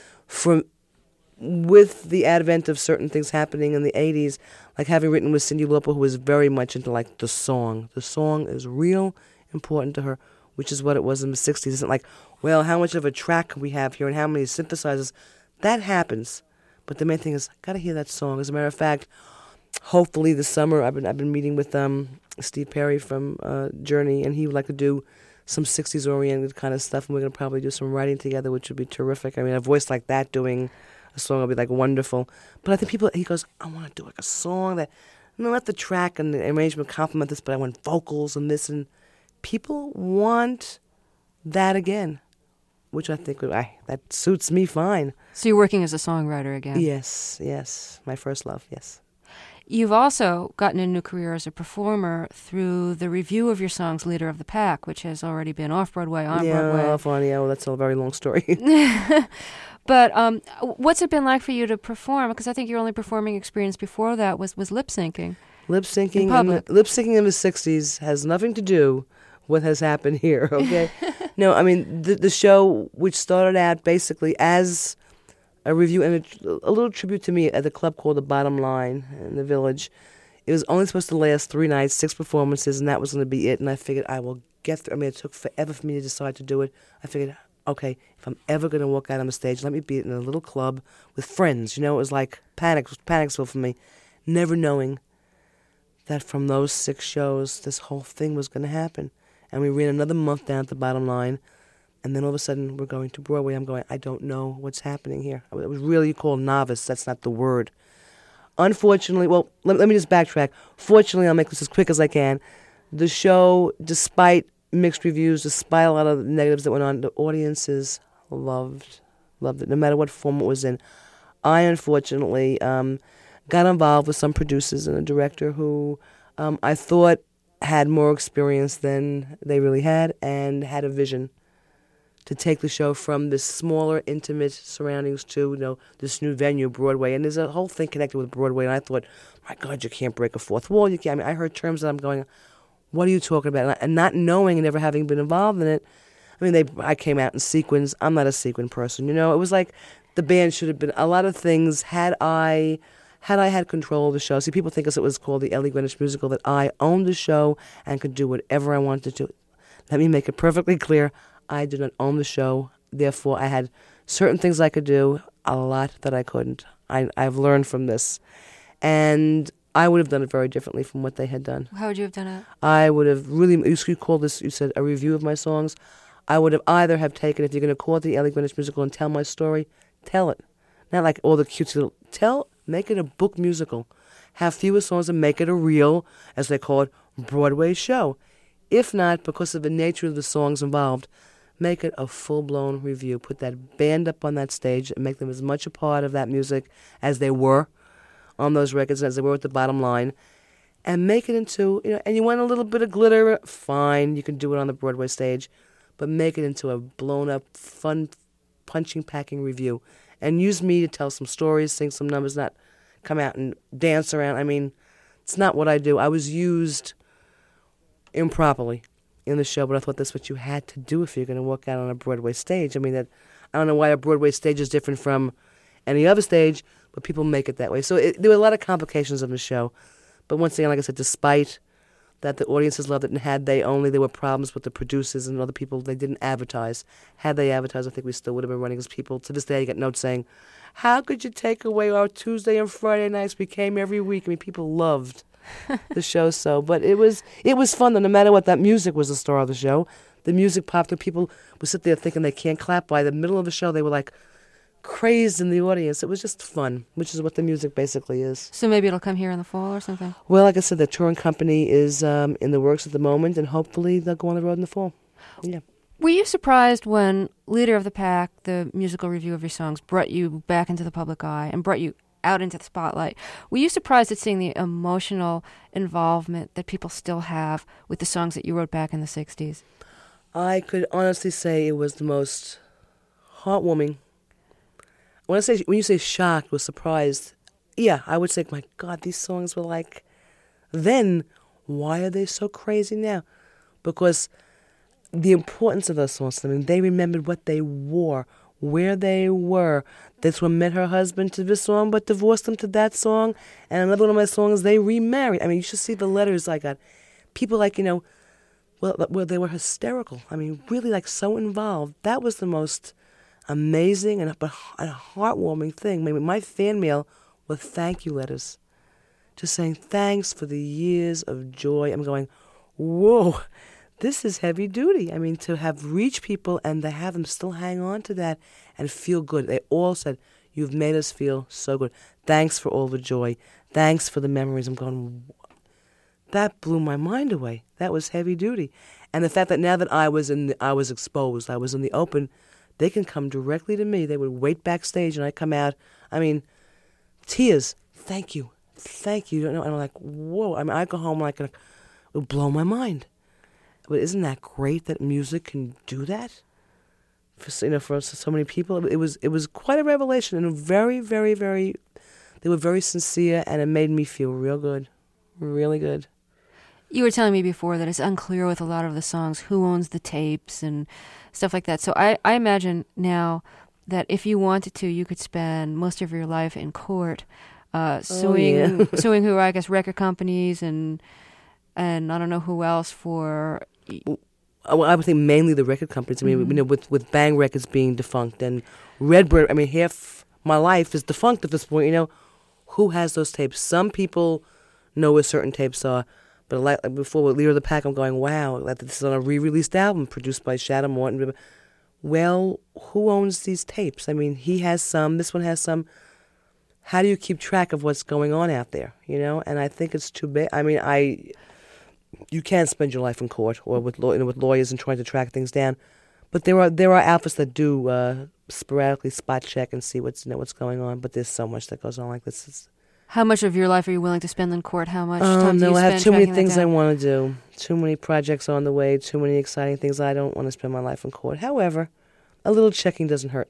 with the advent of certain things happening in the 80s, like having written with Cyndi Lauper, who was very much into like the song. The song is real important to her, which is what it was in the 60s. It's not like, well, how much of a track we have here and how many synthesizers. That happens. But the main thing is, I got to hear that song. As a matter of fact, hopefully this summer, I've been meeting with Steve Perry from Journey, and he would like to do some 60s oriented kind of stuff, and we're going to probably do some writing together, which would be terrific. I mean, a voice like that doing a song would be like wonderful. But I think he goes, I want to do like a song that, let the track and the arrangement complement this, but I want vocals and this, and people want that again, which I think that suits me fine. So you're working as a songwriter again? Yes, my first love, yes. You've also gotten a new career as a performer through the review of your songs, Leader of the Pack, which has already been off-Broadway, on-Broadway. Yeah, that's a very long story. But what's it been like for you to perform? Because I think your only performing experience before that was lip-syncing. Lip-syncing in public. Lip-syncing in the 60s has nothing to do with what has happened here, okay? No, I mean, the show, which started out basically as a review and a little tribute to me at the club called The Bottom Line in the Village. It was only supposed to last 3 nights, 6 performances, and that was going to be it. And I figured I will get through. I mean, it took forever for me to decide to do it. I figured, okay, if I'm ever going to walk out on the stage, let me be in a little club with friends. It was like Panicsville for me, never knowing that from those 6 shows, this whole thing was going to happen. And we ran another month down at The Bottom Line. And then all of a sudden, we're going to Broadway. I'm going, I don't know what's happening here. I was really called novice. That's not the word. Unfortunately, well, let me just backtrack. Fortunately, I'll make this as quick as I can. The show, despite mixed reviews, despite a lot of negatives that went on, the audiences loved it, no matter what form it was in. I, unfortunately, got involved with some producers and a director who I thought had more experience than they really had and had a vision to take the show from this smaller, intimate surroundings to, this new venue, Broadway. And there's a whole thing connected with Broadway. And I thought, my God, you can't break a fourth wall. You can't. I mean, I heard terms that I'm going, what are you talking about? And not knowing and never having been involved in it, I mean, I came out in sequins. I'm not a sequin person. It was like the band should have been a lot of things had I had control of the show. See, people think it was called the Ellie Greenwich Musical, that I owned the show and could do whatever I wanted to. Let me make it perfectly clear. I did not own the show. Therefore, I had certain things I could do, a lot that I couldn't. I've learned from this. And I would have done it very differently from what they had done. How would you have done it? I would have really, you called this, you said, a review of my songs. I would have either have taken, if you're going to call it the Ellie Greenwich Musical and tell my story, tell it. Not like all the cutesy little, make it a book musical. Have fewer songs and make it a real, as they call it, Broadway show. If not, because of the nature of the songs involved, make it a full-blown review. Put that band up on that stage and make them as much a part of that music as they were on those records, as they were at The Bottom Line. And make it into, and you want a little bit of glitter, fine, you can do it on the Broadway stage. but make it into a blown-up, fun, punching-packing review. And use me to tell some stories, sing some numbers, not come out and dance around. I mean, it's not what I do. I was used improperly in the show, but I thought that's what you had to do if you're going to walk out on a Broadway stage. I mean, I don't know why a Broadway stage is different from any other stage, but people make it that way. So there were a lot of complications of the show. But once again, like I said, despite that the audiences loved it, and there were problems with the producers and other people, they didn't advertise. Had they advertised, I think we still would have been running, because people, to this day, you get notes saying, how could you take away our Tuesday and Friday nights? We came every week. I mean, people loved the show so. But it was fun, though, no matter what. That music was the star of the show. The music popped up. People would sit there thinking they can't clap. By the middle of the show, they were like crazed in the audience. It was just fun, which is what the music basically is. So maybe it'll come here in the fall or something? Well, like I said, the touring company is in the works at the moment, and hopefully they'll go on the road in the fall. Yeah. Were you surprised when Leader of the Pack, the musical review of your songs, brought you back into the public eye and brought you out into the spotlight? Were you surprised at seeing the emotional involvement that people still have with the songs that you wrote back in the 60s? I could honestly say it was the most heartwarming. When you say shocked or surprised, yeah, I would say, my God, these songs were like then. Why are they so crazy now? Because the importance of those songs, I mean, they remembered what they wore, where they were. This one met her husband to this song, but divorced him to that song. And another one of my songs, they remarried. I mean, you should see the letters I got. People like, well, they were hysterical. I mean, really like so involved. That was the most amazing and a heartwarming thing. Maybe my fan mail were thank you letters. Just saying thanks for the years of joy. I'm going, whoa, this is heavy duty. I mean, to have reached people and to have them still hang on to that and feel good. They all said, you've made us feel so good. Thanks for all the joy. Thanks for the memories. I'm going, that blew my mind away. That was heavy duty. And the fact that now that I was exposed, I was in the open, they can come directly to me. They would wait backstage, and I come out. I mean, tears. Thank you. And I'm like, whoa. I mean, I go home like it would blow my mind. But isn't that great that music can do that? For so many people, it was quite a revelation, and very, very, very. They were very sincere, and it made me feel real good, really good. You were telling me before that it's unclear with a lot of the songs who owns the tapes and stuff like that. So I imagine now that if you wanted to, you could spend most of your life in court suing who, I guess, record companies and I don't know who else for. Well, I would think mainly the record companies. I mean, with Bang Records being defunct and Redbird, I mean, half my life is defunct at this point. Who has those tapes? Some people know where certain tapes are. But like before with Leader of the Pack, I'm going, wow, this is on a re-released album produced by Shadow Morton. Well, who owns these tapes? I mean, he has some, this one has some. How do you keep track of what's going on out there, And I think it's too bad. I mean, you can't spend your life in court or with lawyers and trying to track things down. But there are outfits that do sporadically spot check and see what's going on. But there's so much that goes on like this. How much of your life are you willing to spend in court? How much time do you spend? No, I have too many things I want to do. Too many projects on the way. Too many exciting things. I don't want to spend my life in court. However, a little checking doesn't hurt.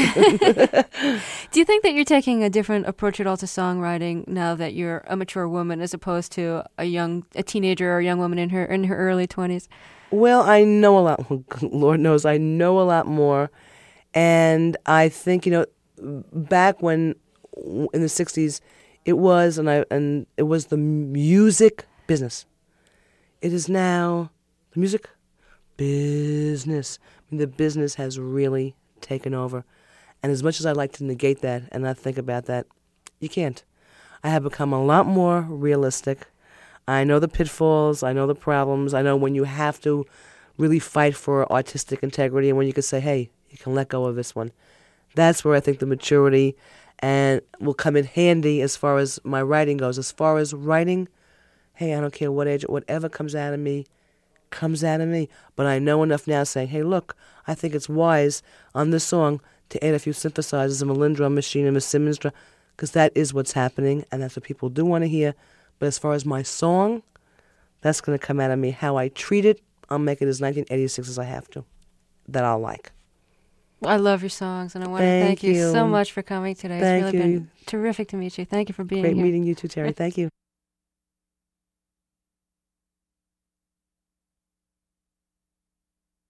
Do you think that you're taking a different approach at all to songwriting now that you're a mature woman as opposed to a teenager or a young woman in her early 20s? Well, I know a lot. Lord knows I know a lot more. And I think, back when in the 60s, it was the music business. It is now the music business. I mean, the business has really taken over. And as much as I'd like to negate that and not think about that, you can't. I have become a lot more realistic. I know the pitfalls. I know the problems. I know when you have to really fight for artistic integrity and when you can say, hey, you can let go of this one. That's where I think the maturity and will come in handy as far as my writing goes. As far as writing, hey, I don't care what age, whatever comes out of me. But I know enough now saying, hey, look, I think it's wise on this song to add a few synthesizers, a Malin drum machine, and a Simmons drum, because that is what's happening, and that's what people do want to hear. But as far as my song, that's going to come out of me. How I treat it, I'll make it as 1986 as I have to. that I'll like. I love your songs, and I want to Thank thank you so you. much for coming today. Thank It's really you. been terrific to meet you. Thank you for being Great here. meeting you too, Terry. Thank you.